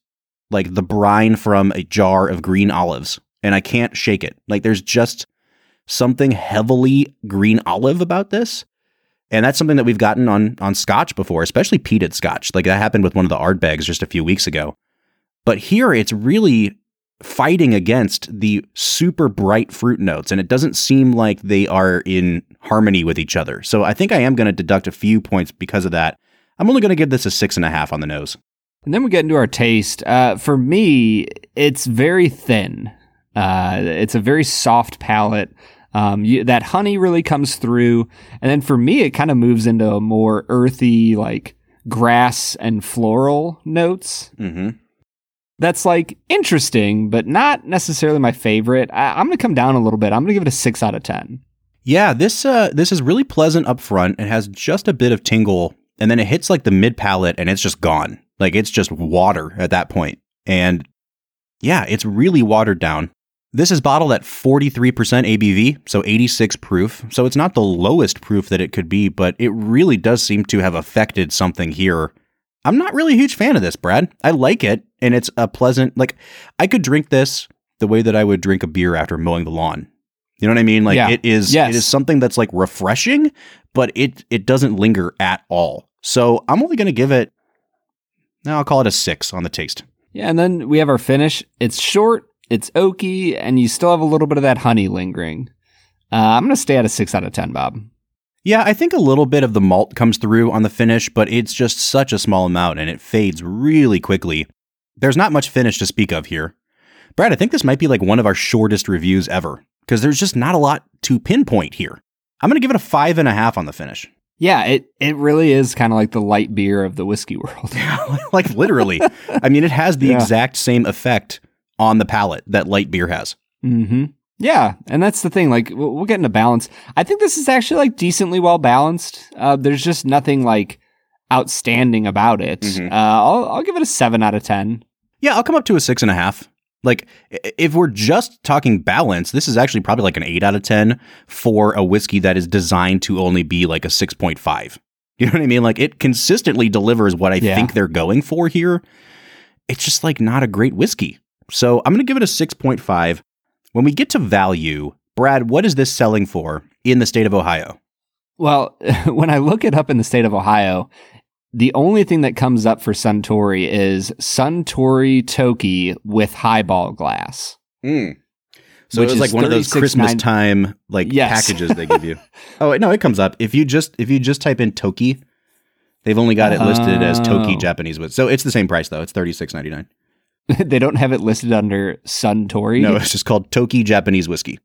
S2: like the brine from a jar of green olives, and I can't shake it. Like there's just something heavily green olive about this. And that's something that we've gotten on on Scotch before, especially peated Scotch. Like that happened with one of the Ardbegs just a few weeks ago. But here it's really fighting against the super bright fruit notes, and it doesn't seem like they are in harmony with each other. So I think I am going to deduct a few points because of that. I'm only going to give this a six and a half on the nose.
S1: And then we get into our taste. Uh, for me, it's very thin. Uh, it's a very soft palate. Um, you, that honey really comes through. And then for me, it kind of moves into a more earthy, like grass and floral notes.
S2: Mm-hmm.
S1: That's like interesting, but not necessarily my favorite. I, I'm going to come down a little bit. I'm going to give it a six out of ten.
S2: Yeah, this uh, this is really pleasant up front. It has just a bit of tingle, and then it hits like the mid palate, and it's just gone. Like it's just water at that point. And yeah, it's really watered down. This is bottled at forty-three percent A B V, so eighty-six proof. So it's not the lowest proof that it could be, but it really does seem to have affected something here. I'm not really a huge fan of this, Brad. I like it, and it's a pleasant, like, I could drink this the way that I would drink a beer after mowing the lawn. You know what I mean? Like,
S1: yeah.
S2: it is
S1: yes.
S2: it is something that's, like, refreshing, but it it doesn't linger at all. So I'm only going to give it, now I'll call it a six on the taste.
S1: Yeah, and then we have our finish. It's short, it's oaky, and you still have a little bit of that honey lingering. Uh, I'm going to stay at a six out of ten, Bob.
S2: Yeah, I think a little bit of the malt comes through on the finish, but it's just such a small amount and it fades really quickly. There's not much finish to speak of here. Brad, I think this might be like one of our shortest reviews ever because there's just not a lot to pinpoint here. I'm going to give it a five and a half on the finish.
S1: Yeah, it, it really is kind of like the light beer of the whiskey world.
S2: Like literally. I mean, it has the
S1: yeah.
S2: exact same effect on the palate that light beer has.
S1: Mm-hmm. Yeah, and that's the thing. Like, we'll, we'll get into balance. I think this is actually like decently well balanced. Uh, there's just nothing like outstanding about it.
S2: Mm-hmm.
S1: Uh, I'll I'll give it a seven out of ten.
S2: Yeah, I'll come up to a six and a half. Like, if we're just talking balance, this is actually probably like an eight out of ten for a whiskey that is designed to only be like a six point five. You know what I mean? Like, it consistently delivers what I
S1: yeah.
S2: think they're going for here. It's just like not a great whiskey. So I'm going to give it a six point five. When we get to value, Brad, what is this selling for in the state of Ohio?
S1: Well, when I look it up in the state of Ohio, the only thing that comes up for Suntory is Suntory Toki with highball glass.
S2: Mm. So it was like one of those Christmas time like yes. packages they give you. Oh, no, it comes up. If you just if you just type in Toki, they've only got it listed oh. as Toki Japanese whiskey. So it's the same price though. It's thirty-six ninety-nine.
S1: They don't have it listed under Suntory?
S2: No, it's just called Toki Japanese Whiskey.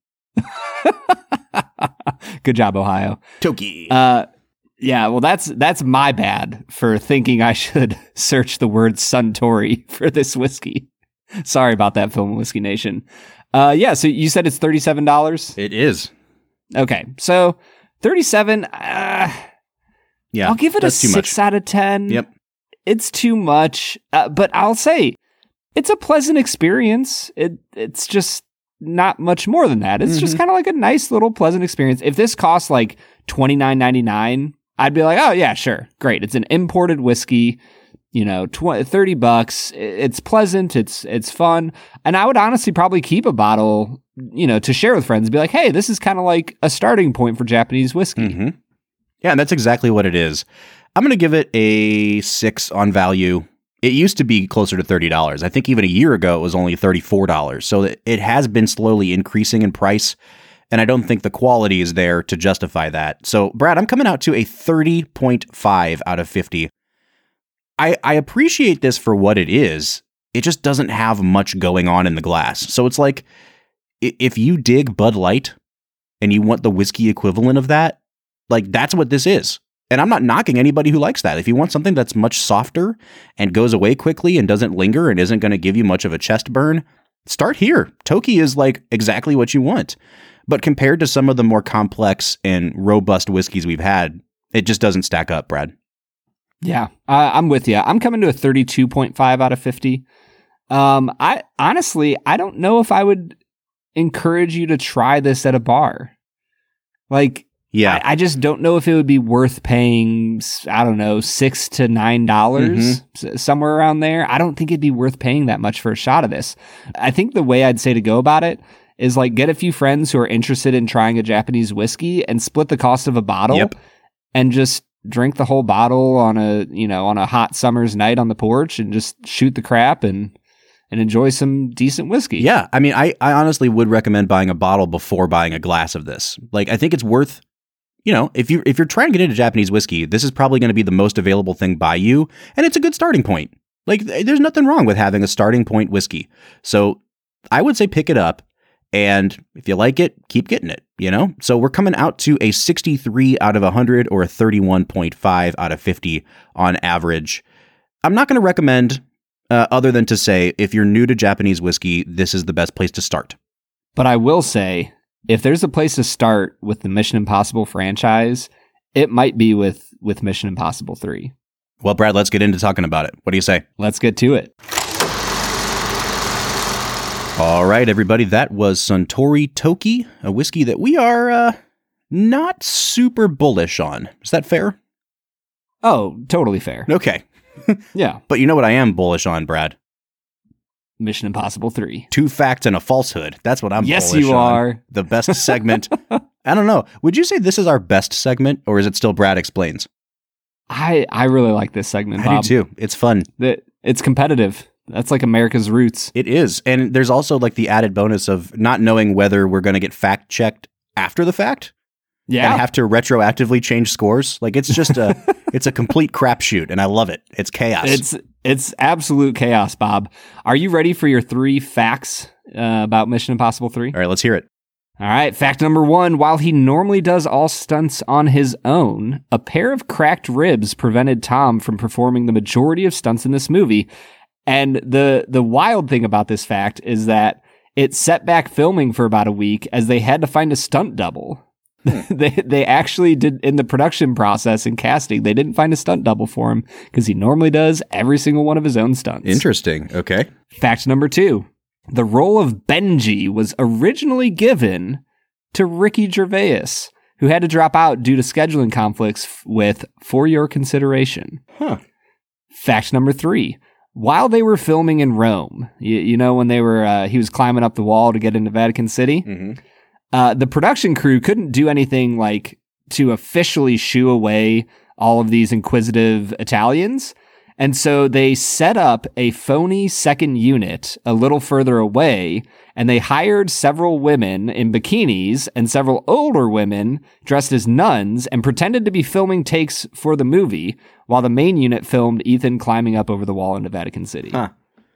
S1: Good job, Ohio.
S2: Toki.
S1: Uh, yeah, well, that's that's my bad for thinking I should search the word Suntory for this whiskey. Sorry about that, Film and Whiskey Nation. Uh, yeah, so you said it's thirty-seven dollars?
S2: It is.
S1: Okay, so thirty-seven dollars, uh,
S2: yeah,
S1: I'll give it a six much. out of ten.
S2: Yep.
S1: It's too much, uh, but I'll say... it's a pleasant experience. It It's just not much more than that. It's mm-hmm. just kind of like a nice little pleasant experience. If this costs like twenty-nine ninety-nine, I'd be like, oh yeah, sure. Great. It's an imported whiskey, you know, twenty, thirty bucks. It's pleasant. It's it's fun. And I would honestly probably keep a bottle, you know, to share with friends and be like, hey, this is kind of like a starting point for Japanese whiskey.
S2: Mm-hmm. Yeah, and that's exactly what it is. I'm going to give it a six on value. It used to be closer to thirty dollars. I think even a year ago, it was only thirty-four dollars. So it has been slowly increasing in price, and I don't think the quality is there to justify that. So, Brad, I'm coming out to a thirty point five out of fifty. I, I appreciate this for what it is. It just doesn't have much going on in the glass. So it's like, if you dig Bud Light and you want the whiskey equivalent of that, like that's what this is. And I'm not knocking anybody who likes that. If you want something that's much softer and goes away quickly and doesn't linger and isn't going to give you much of a chest burn, start here. Toki is like exactly what you want. But compared to some of the more complex and robust whiskeys we've had, it just doesn't stack up, Brad.
S1: Yeah, uh, I'm with you. I'm coming to a thirty-two point five out of fifty. Um, I honestly, I don't know if I would encourage you to try this at a bar. Like,
S2: Yeah.
S1: I, I just don't know if it would be worth paying, I don't know, six to nine dollars, mm-hmm. s- somewhere around there. I don't think it'd be worth paying that much for a shot of this. I think the way I'd say to go about it is like get a few friends who are interested in trying a Japanese whiskey and split the cost of a bottle
S2: Yep.
S1: and just drink the whole bottle on a, you know, on a hot summer's night on the porch and just shoot the crap and and enjoy some decent whiskey.
S2: Yeah. I mean, I, I honestly would recommend buying a bottle before buying a glass of this. Like, I think it's worth, you know, if you if you're trying to get into Japanese whiskey, this is probably going to be the most available thing by you, and it's a good starting point. Like, there's nothing wrong with having a starting point whiskey. So I would say pick it up, and if you like it, keep getting it, you know? So we're coming out to a sixty-three out of one hundred or a thirty-one point five out of fifty on average. I'm not going to recommend, uh, other than to say, if you're new to Japanese whiskey, this is the best place to start.
S1: But I will say, if there's a place to start with the Mission Impossible franchise, it might be with, with Mission Impossible three.
S2: Well, Brad, let's get into talking about it. What do you say?
S1: Let's get to it.
S2: All right, everybody, that was Suntory Toki, a whiskey that we are uh, not super bullish on. Is that fair?
S1: Oh, totally fair.
S2: Okay.
S1: Yeah.
S2: But you know what I am bullish on, Brad?
S1: Mission Impossible three.
S2: Two facts and a falsehood. That's what I'm
S1: yes,
S2: bullish
S1: you
S2: on.
S1: are.
S2: The best segment. I don't know. Would you say this is our best segment, or is it still Brad Explains?
S1: I, I really like this segment,
S2: I
S1: Bob.
S2: do too. It's fun.
S1: The, it's competitive. That's like America's roots.
S2: It is. And there's also like the added bonus of not knowing whether we're going to get fact checked after the fact.
S1: Yeah.
S2: And have to retroactively change scores. Like, it's just a it's a complete crapshoot, and I love it. It's chaos.
S1: It's it's absolute chaos, Bob. Are you ready for your three facts uh, about Mission Impossible three?
S2: All right, let's hear it.
S1: All right, fact number one. While he normally does all stunts on his own, a pair of cracked ribs prevented Tom from performing the majority of stunts in this movie. And the the wild thing about this fact is that it set back filming for about a week as they had to find a stunt double. they they actually did in the production process and casting, they didn't find a stunt double for him because he normally does every single one of his own stunts.
S2: Interesting. Okay.
S1: Fact number two. The role of Benji was originally given to Ricky Gervais, who had to drop out due to scheduling conflicts f- with For Your Consideration.
S2: Huh.
S1: Fact number three. While they were filming in Rome, you, you know, when they were, uh, he was climbing up the wall to get into Vatican City,
S2: Mm-hmm.
S1: uh, the production crew couldn't do anything like to officially shoo away all of these inquisitive Italians. And so they set up a phony second unit a little further away, and they hired several women in bikinis and several older women dressed as nuns and pretended to be filming takes for the movie while the main unit filmed Ethan climbing up over the wall into Vatican City.
S2: Huh.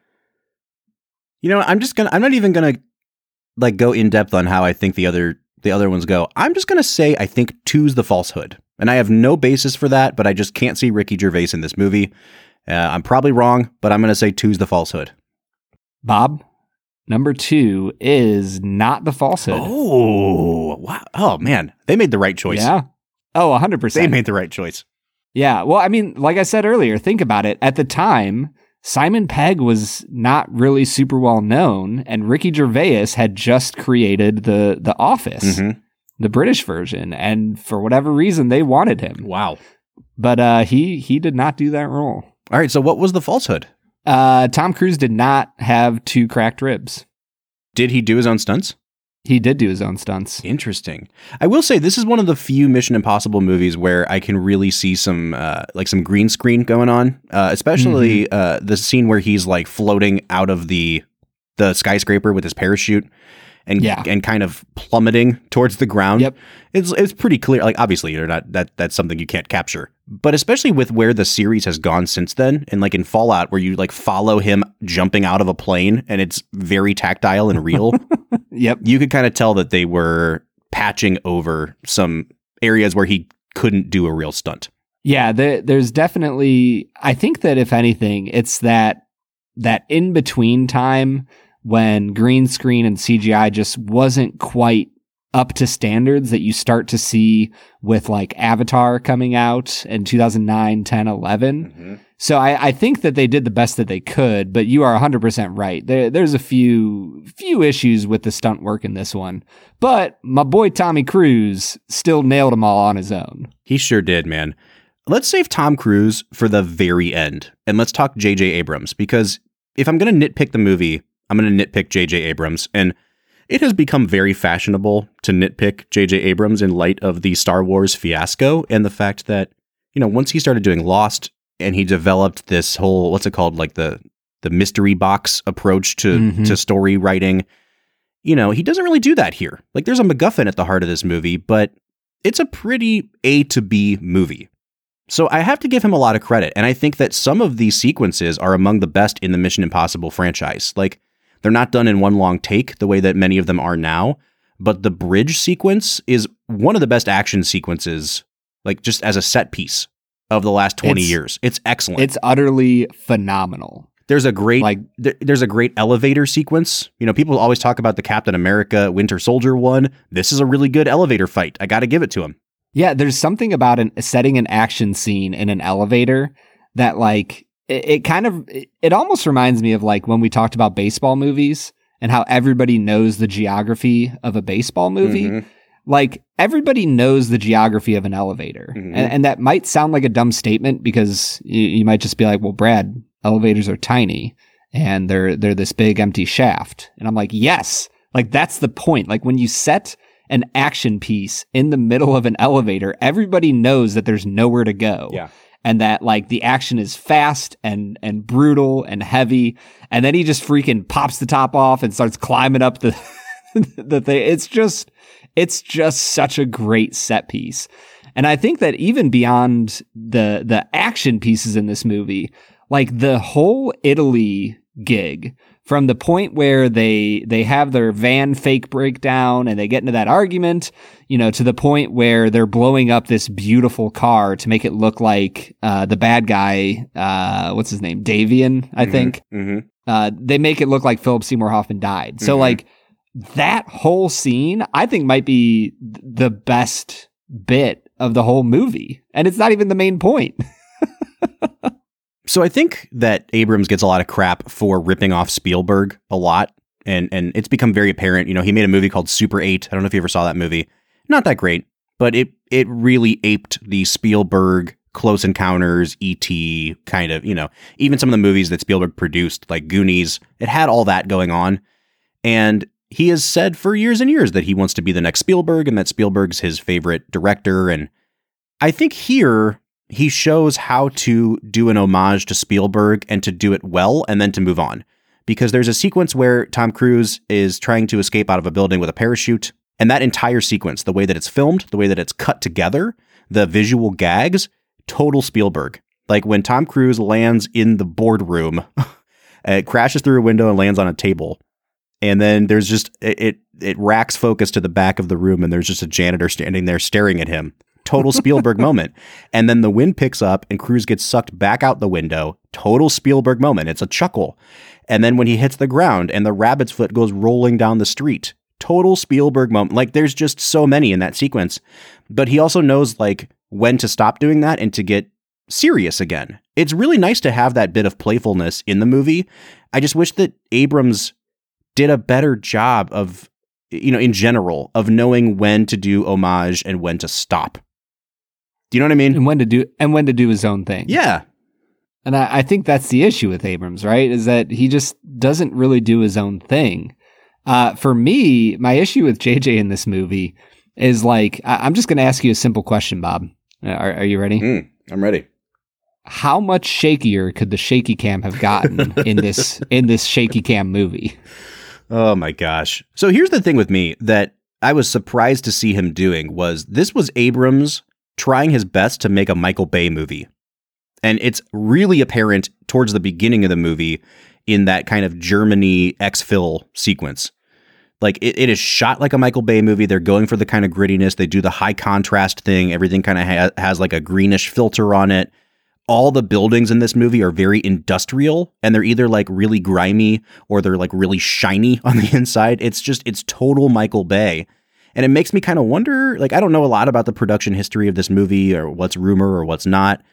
S2: You know, I'm just gonna. I'm not even gonna like go in depth on how I think the other the other ones go. I'm just gonna say I think two's the falsehood, and I have no basis for that. But I just can't see Ricky Gervais in this movie. Uh, I'm probably wrong, but I'm gonna say two's the falsehood.
S1: Bob, number two is not the falsehood.
S2: Oh wow! Oh man, they made the right choice.
S1: Yeah. Oh, one hundred percent.
S2: They made the right choice.
S1: Yeah. Well, I mean, like I said earlier, think about it. At the time, Simon Pegg was not really super well known, and Ricky Gervais had just created the the Office,
S2: Mm-hmm.
S1: the British version, and for whatever reason, they wanted him.
S2: Wow.
S1: But uh, he he did not do that role.
S2: All right. So what was the falsehood?
S1: Uh, Tom Cruise did not have two cracked ribs.
S2: Did he do his own stunts?
S1: He did do his own stunts.
S2: Interesting. I will say this is one of the few Mission Impossible movies where I can really see some uh, like some green screen going on, uh, especially mm-hmm. uh, the scene where he's like floating out of the the skyscraper with his parachute and
S1: Yeah.
S2: and kind of plummeting towards the ground.
S1: Yep.
S2: It's it's pretty clear. Like obviously you're not that that's something you can't capture, but especially with where the series has gone since then, and like in Fallout where you like follow him jumping out of a plane and it's very tactile and real.
S1: Yep.
S2: You could kind of tell that they were patching over some areas where he couldn't do a real stunt.
S1: Yeah, there, there's definitely, I think that if anything, it's that that in between time when green screen and C G I just wasn't quite up to standards that you start to see with like Avatar coming out in two thousand nine, ten, eleven.
S2: Mm-hmm.
S1: So I, I think that they did the best that they could, but you are one hundred percent right. There, there's a few few issues with the stunt work in this one. But my boy Tommy Cruise still nailed them all on his own.
S2: He sure did, man. Let's save Tom Cruise for the very end, and let's talk J J Abrams, because if I'm going to nitpick the movie, I'm going to nitpick J J Abrams, and it has become very fashionable to nitpick J J Abrams in light of the Star Wars fiasco and the fact that, you know, once he started doing Lost and he developed this whole, what's it called, like the the mystery box approach to, mm-hmm. to story writing, you know, he doesn't really do that here. Like, there's a MacGuffin at the heart of this movie, but it's a pretty A to B movie. So I have to give him a lot of credit, and I think that some of these sequences are among the best in the Mission Impossible franchise. Like, they're not done in one long take the way that many of them are now, but the bridge sequence is one of the best action sequences, like just as a set piece of the last twenty it's, years. It's excellent.
S1: It's utterly phenomenal.
S2: There's a great like th- there's a great elevator sequence. You know, people always talk about the Captain America Winter Soldier one. This is a really good elevator fight. I got to give it to him.
S1: Yeah, there's something about an, setting an action scene in an elevator that like it, it kind of it, it almost reminds me of like when we talked about baseball movies and how everybody knows the geography of a baseball movie. Mm-hmm. Like, everybody knows the geography of an elevator. Mm-hmm. And, and that might sound like a dumb statement because you, you might just be like, well, Brad, elevators are tiny and they're they're this big empty shaft. And I'm like, yes, like that's the point. Like, when you set an action piece in the middle of an elevator, everybody knows that there's nowhere to go.
S2: Yeah.
S1: And that like the action is fast and and brutal and heavy. And then he just freaking pops the top off and starts climbing up the the thing. It's just It's just such a great set piece. And I think that even beyond the the action pieces in this movie, like the whole Italy gig, from the point where they they have their van fake breakdown and they get into that argument, you know, to the point where they're blowing up this beautiful car to make it look like uh, the bad guy, uh, what's his name? Davian, I mm-hmm, think. Mm-hmm. Uh, they make it look like Philip Seymour Hoffman died. So mm-hmm. like, that whole scene, I think, might be the best bit of the whole movie. And it's not even the main point.
S2: So I think that Abrams gets a lot of crap for ripping off Spielberg a lot. And and it's become very apparent. You know, he made a movie called Super eight. I don't know if you ever saw that movie. Not that great, but it it really aped the Spielberg Close Encounters, E T kind of, you know, even some of the movies that Spielberg produced, like Goonies. It had all that going on. And he has said for years and years that he wants to be the next Spielberg and that Spielberg's his favorite director. And I think here he shows how to do an homage to Spielberg and to do it well and then to move on. Because there's a sequence where Tom Cruise is trying to escape out of a building with a parachute. And that entire sequence, the way that it's filmed, the way that it's cut together, the visual gags, total Spielberg. Like when Tom Cruise lands in the boardroom, it crashes through a window and lands on a table. And then there's just, it, it it racks focus to the back of the room and there's just a janitor standing there staring at him. Total Spielberg moment. And then the wind picks up and Cruise gets sucked back out the window. Total Spielberg moment. It's a chuckle. And then when he hits the ground and the rabbit's foot goes rolling down the street. Total Spielberg moment. Like, there's just so many in that sequence. But he also knows, like, when to stop doing that and to get serious again. It's really nice to have that bit of playfulness in the movie. I just wish that Abrams did a better job of, you know, in general, of knowing when to do homage and when to stop. Do you know what I mean?
S1: And when to do and when to do his own thing.
S2: Yeah.
S1: And I, I think that's the issue with Abrams, right? Is that he just doesn't really do his own thing. Uh, for me, my issue with J J in this movie is like, I, I'm just going to ask you a simple question, Bob. Are, are you ready?
S2: Mm, I'm ready.
S1: How much shakier could the shaky cam have gotten in this in this shaky cam movie?
S2: Oh my gosh. So here's the thing with me that I was surprised to see him doing was this was Abrams trying his best to make a Michael Bay movie. And it's really apparent towards the beginning of the movie in that kind of Germany exfil sequence. Like it, it is shot like a Michael Bay movie. They're going for the kind of grittiness. They do the high contrast thing. Everything kind of ha- has like a greenish filter on it. All the buildings in this movie are very industrial and they're either like really grimy or they're like really shiny on the inside. It's just, it's total Michael Bay. And it makes me kind of wonder, like, I don't know a lot about the production history of this movie or what's rumor or what's not.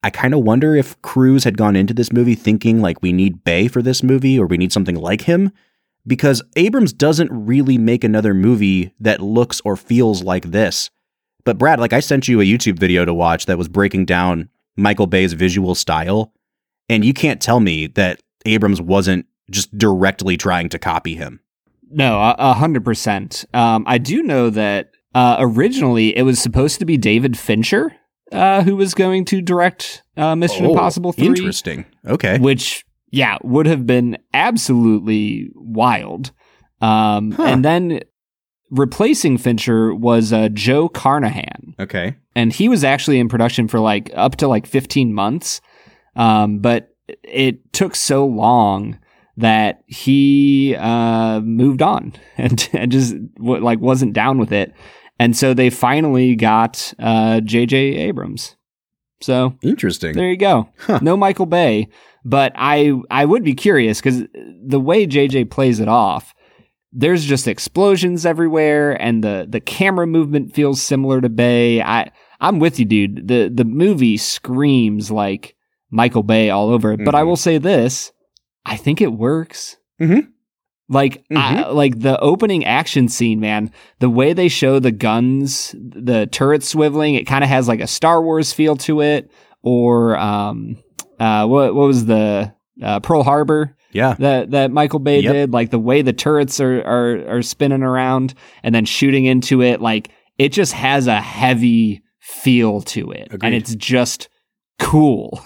S2: I kind of wonder if Cruise had gone into this movie thinking like we need Bay for this movie or we need something like him, because Abrams doesn't really make another movie that looks or feels like this. But Brad, like I sent you a YouTube video to watch that was breaking down Michael Bay's visual style, and you can't tell me that Abrams wasn't just directly trying to copy him.
S1: No, a, a hundred percent. Um, I do know that uh, originally it was supposed to be David Fincher uh, who was going to direct uh, Mission
S2: Oh,
S1: Impossible three.
S2: Interesting. Okay.
S1: Which, yeah, would have been absolutely wild. Um,
S2: Huh.
S1: And then replacing Fincher was uh, Joe Carnahan.
S2: Okay.
S1: And he was actually in production for like up to like fifteen months. Um, but it took so long that he uh, moved on and, and just w- like wasn't down with it. And so they finally got uh, J J Abrams. So
S2: Interesting.
S1: there you go.
S2: Huh.
S1: No Michael Bay, but I I would be curious because the way J J plays it off, there's just explosions everywhere, and the the camera movement feels similar to Bay. I I'm with you, dude. The the movie screams like Michael Bay all over it. But I
S2: Mhm.
S1: will say this: I think it works.
S2: Mhm.
S1: Like, I, like the opening action scene, man, the way they show the guns, the turret swiveling, it kind of has like a Star Wars feel to it. Or, um, uh, what, what was the, uh, Pearl Harbor
S2: Yeah.
S1: that, that Michael Bay
S2: Yep.
S1: did? Like the way the turrets are, are, are spinning around and then shooting into it. Like it just has a heavy feel to it.
S2: Agreed.
S1: And it's just cool.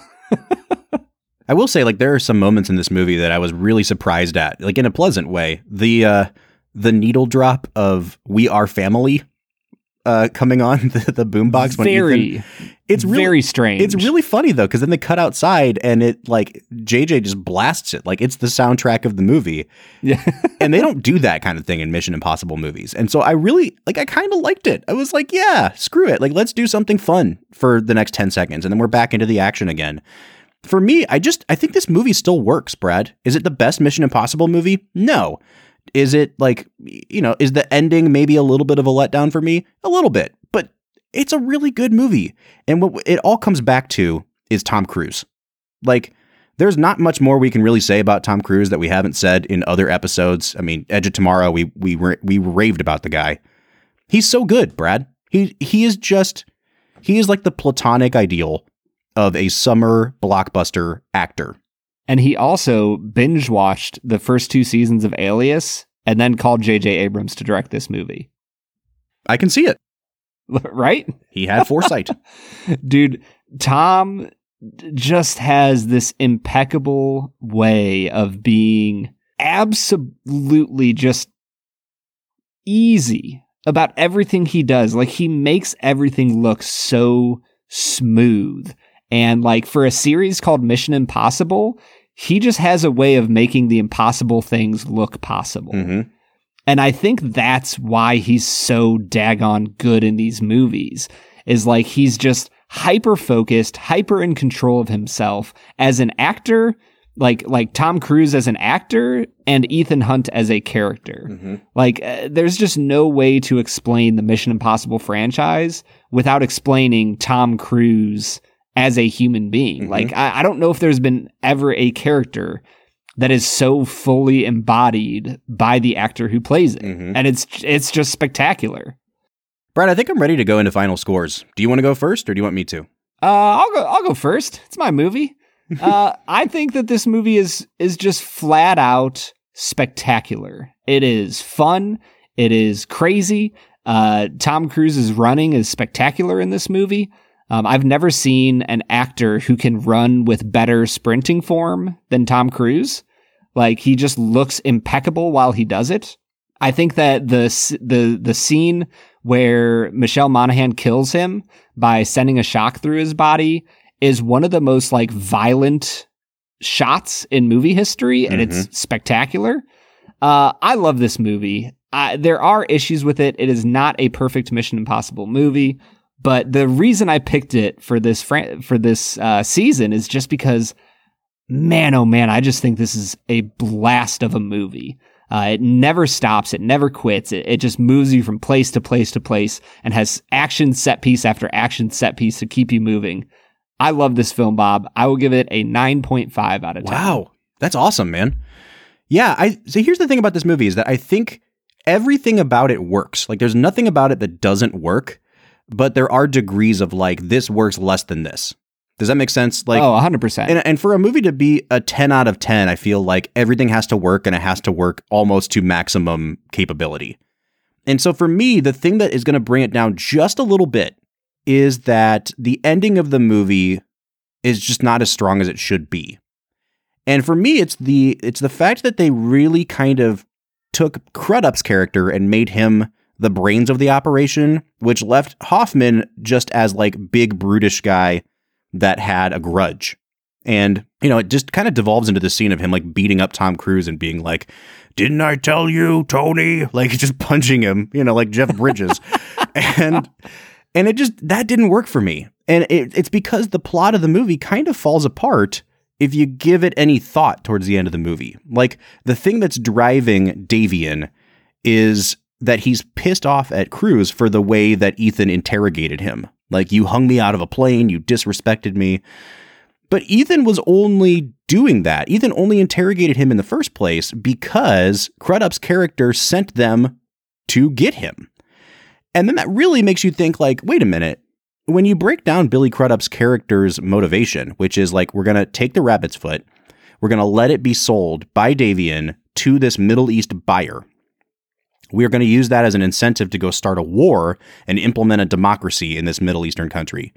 S2: I will say, like, there are some moments in this movie that I was really surprised at, like in a pleasant way. The uh, the needle drop of "We Are Family" uh, coming on the, the boombox. when
S1: Very,
S2: Ethan, it's really,
S1: very strange.
S2: It's really funny though, because then they cut outside and it like J J just blasts it like it's the soundtrack of the movie.
S1: Yeah.
S2: And they don't do that kind of thing in Mission Impossible movies. And so I really like I kind of liked it. I was like, yeah, screw it. Like, let's do something fun for the next ten seconds, and then we're back into the action again. For me, I just I think this movie still works, Brad. Is it the best Mission Impossible movie? No. Is it like, you know, is the ending maybe a little bit of a letdown for me? A little bit. But it's a really good movie. And what it all comes back to is Tom Cruise. Like, there's not much more we can really say about Tom Cruise that we haven't said in other episodes. I mean, Edge of Tomorrow, we we we raved about the guy. He's so good, Brad. He he is just he is like the platonic ideal of a summer blockbuster actor.
S1: And he also binge watched the first two seasons of Alias and then called J J Abrams to direct this movie.
S2: I can see it.
S1: Right?
S2: He had foresight.
S1: Dude, Tom just has this impeccable way of being absolutely just easy about everything he does. Like, he makes everything look so smooth. And like for a series called Mission Impossible, he just has a way of making the impossible things look possible.
S2: Mm-hmm.
S1: And I think that's why he's so daggone good in these movies, is like he's just hyper focused, hyper in control of himself as an actor, like like Tom Cruise as an actor and Ethan Hunt as a character.
S2: Mm-hmm.
S1: Like uh, there's just no way to explain the Mission Impossible franchise without explaining Tom Cruise as a human being.
S2: Mm-hmm.
S1: Like, I, I don't know if there's been ever a character that is so fully embodied by the actor who plays it.
S2: Mm-hmm.
S1: And it's it's just spectacular.
S2: Brad, I think I'm ready to go into final scores. Do you want to go first or do you want me to?
S1: Uh, I'll go I'll go first. It's my movie. uh, I think that this movie is is just flat out spectacular. It is fun. It is crazy. Uh, Tom Cruise's running is spectacular in this movie. Um, I've never seen an actor who can run with better sprinting form than Tom Cruise. Like, he just looks impeccable while he does it. I think that the the the scene where Michelle Monaghan kills him by sending a shock through his body is one of the most like violent shots in movie history, and
S2: Mm-hmm.
S1: it's spectacular. Uh, I love this movie. I, there are issues with it. It is not a perfect Mission Impossible movie. But the reason I picked it for this fran- for this uh, season is just because, man, oh man, I just think this is a blast of a movie. Uh, it never stops. It never quits. It, it just moves you from place to place to place and has action set piece after action set piece to keep you moving. I love this film, Bob. I will give it a nine point five out of ten.
S2: Wow. That's awesome, man. Yeah. I so here's the thing about this movie is that I think everything about it works. Like there's nothing about it that doesn't work, but there are degrees of like, this works less than this. Does that make sense? Like,
S1: oh, one hundred percent.
S2: And, and for a movie to be a ten out of ten, I feel like everything has to work and it has to work almost to maximum capability. And so for me, the thing that is going to bring it down just a little bit is that the ending of the movie is just not as strong as it should be. And for me, it's the it's the fact that they really kind of took Crudup's character and made him the brains of the operation, which left Hoffman just as like big brutish guy that had a grudge. And, you know, it just kind of devolves into the scene of him like beating up Tom Cruise and being like, didn't I tell you, Tony? Like just punching him, you know, like Jeff Bridges. and and it just, that didn't work for me. And it, it's because the plot of the movie kind of falls apart if you give it any thought towards the end of the movie. Like the thing that's driving Davian is that he's pissed off at Cruise for the way that Ethan interrogated him. Like, you hung me out of a plane, you disrespected me. But Ethan was only doing that. Ethan only interrogated him in the first place because Crudup's character sent them to get him. And then that really makes you think like, wait a minute. When you break down Billy Crudup's character's motivation, which is like, we're going to take the rabbit's foot, we're going to let it be sold by Davian to this Middle East buyer. We are going to use that as an incentive to go start a war and implement a democracy in this Middle Eastern country.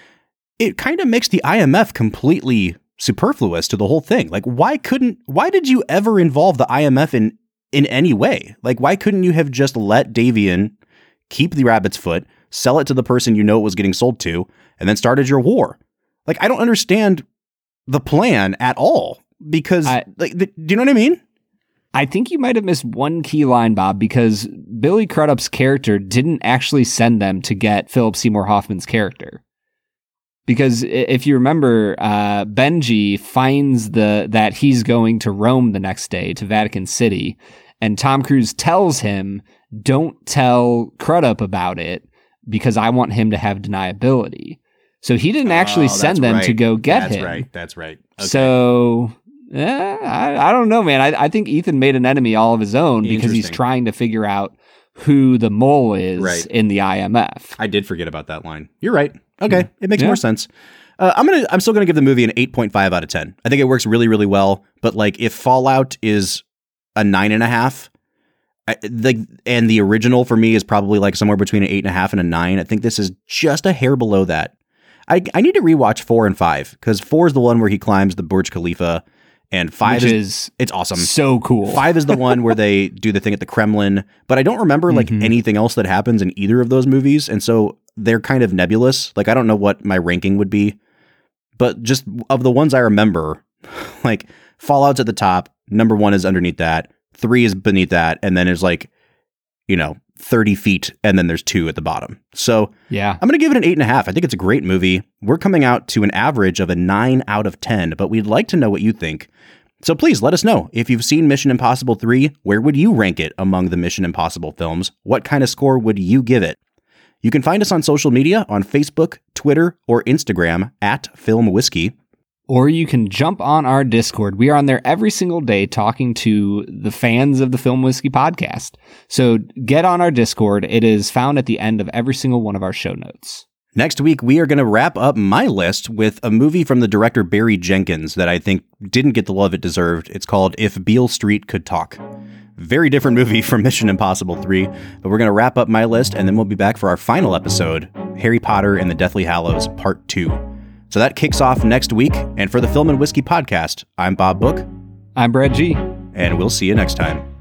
S2: It kind of makes the I M F completely superfluous to the whole thing. Like, why couldn't, why did you ever involve the I M F in, in any way? Like, why couldn't you have just let Davian keep the rabbit's foot, sell it to the person you know it was getting sold to, and then started your war? Like, I don't understand the plan at all because, I, like, the, do you know what I mean?
S1: I think you might have missed one key line, Bob, because Billy Crudup's character didn't actually send them to get Philip Seymour Hoffman's character. Because if you remember, uh, Benji finds the that he's going to Rome the next day to Vatican City, and Tom Cruise tells him, don't tell Crudup about it because I want him to have deniability. So he didn't actually oh, send them
S2: right.
S1: to go get
S2: that's
S1: him.
S2: That's right. That's right. Okay.
S1: So... Yeah, I, I don't know, man. I, I think Ethan made an enemy all of his own because he's trying to figure out who the mole is
S2: right.
S1: in the I M F.
S2: I did forget about that line. You're right. Okay, mm. it makes yeah. more sense. Uh, I'm gonna. I'm still gonna give the movie an eight point five out of ten. I think it works really, really well. But like, if Fallout is a nine and a half, I, the and the original for me is probably like somewhere between an eight and a half and a nine. I think this is just a hair below that. I I need to rewatch four and five because four is the one where he climbs the Burj Khalifa. And five
S1: Which
S2: is,
S1: is
S2: it's awesome.
S1: So cool.
S2: Five is the one where they do the thing at the Kremlin, but I don't remember like mm-hmm. anything else that happens in either of those movies. And so they're kind of nebulous. Like, I don't know what my ranking would be, but just of the ones I remember, like Fallout's at the top. Number one is underneath that. Three is beneath that. And then there's like, you know, thirty feet. And then there's two at the bottom. So
S1: yeah,
S2: I'm going to give it an eight and a half. I think it's a great movie. We're coming out to an average of a nine out of ten, but we'd like to know what you think. So please let us know. If you've seen Mission Impossible three, where would you rank it among the Mission Impossible films? What kind of score would you give it? You can find us on social media on Facebook, Twitter, or Instagram at Film Whiskey.
S1: Or you can jump on our Discord. We are on there every single day talking to the fans of the Film Whiskey podcast. So get on our Discord. It is found at the end of every single one of our show notes.
S2: Next week, we are going to wrap up my list with a movie from the director Barry Jenkins that I think didn't get the love it deserved. It's called If Beale Street Could Talk. Very different movie from Mission Impossible three, but we're going to wrap up my list, and then we'll be back for our final episode, Harry Potter and the Deathly Hallows Part two. So that kicks off next week, and for the Film and Whiskey podcast, I'm Bob Book.
S1: I'm Brad G.
S2: And we'll see you next time.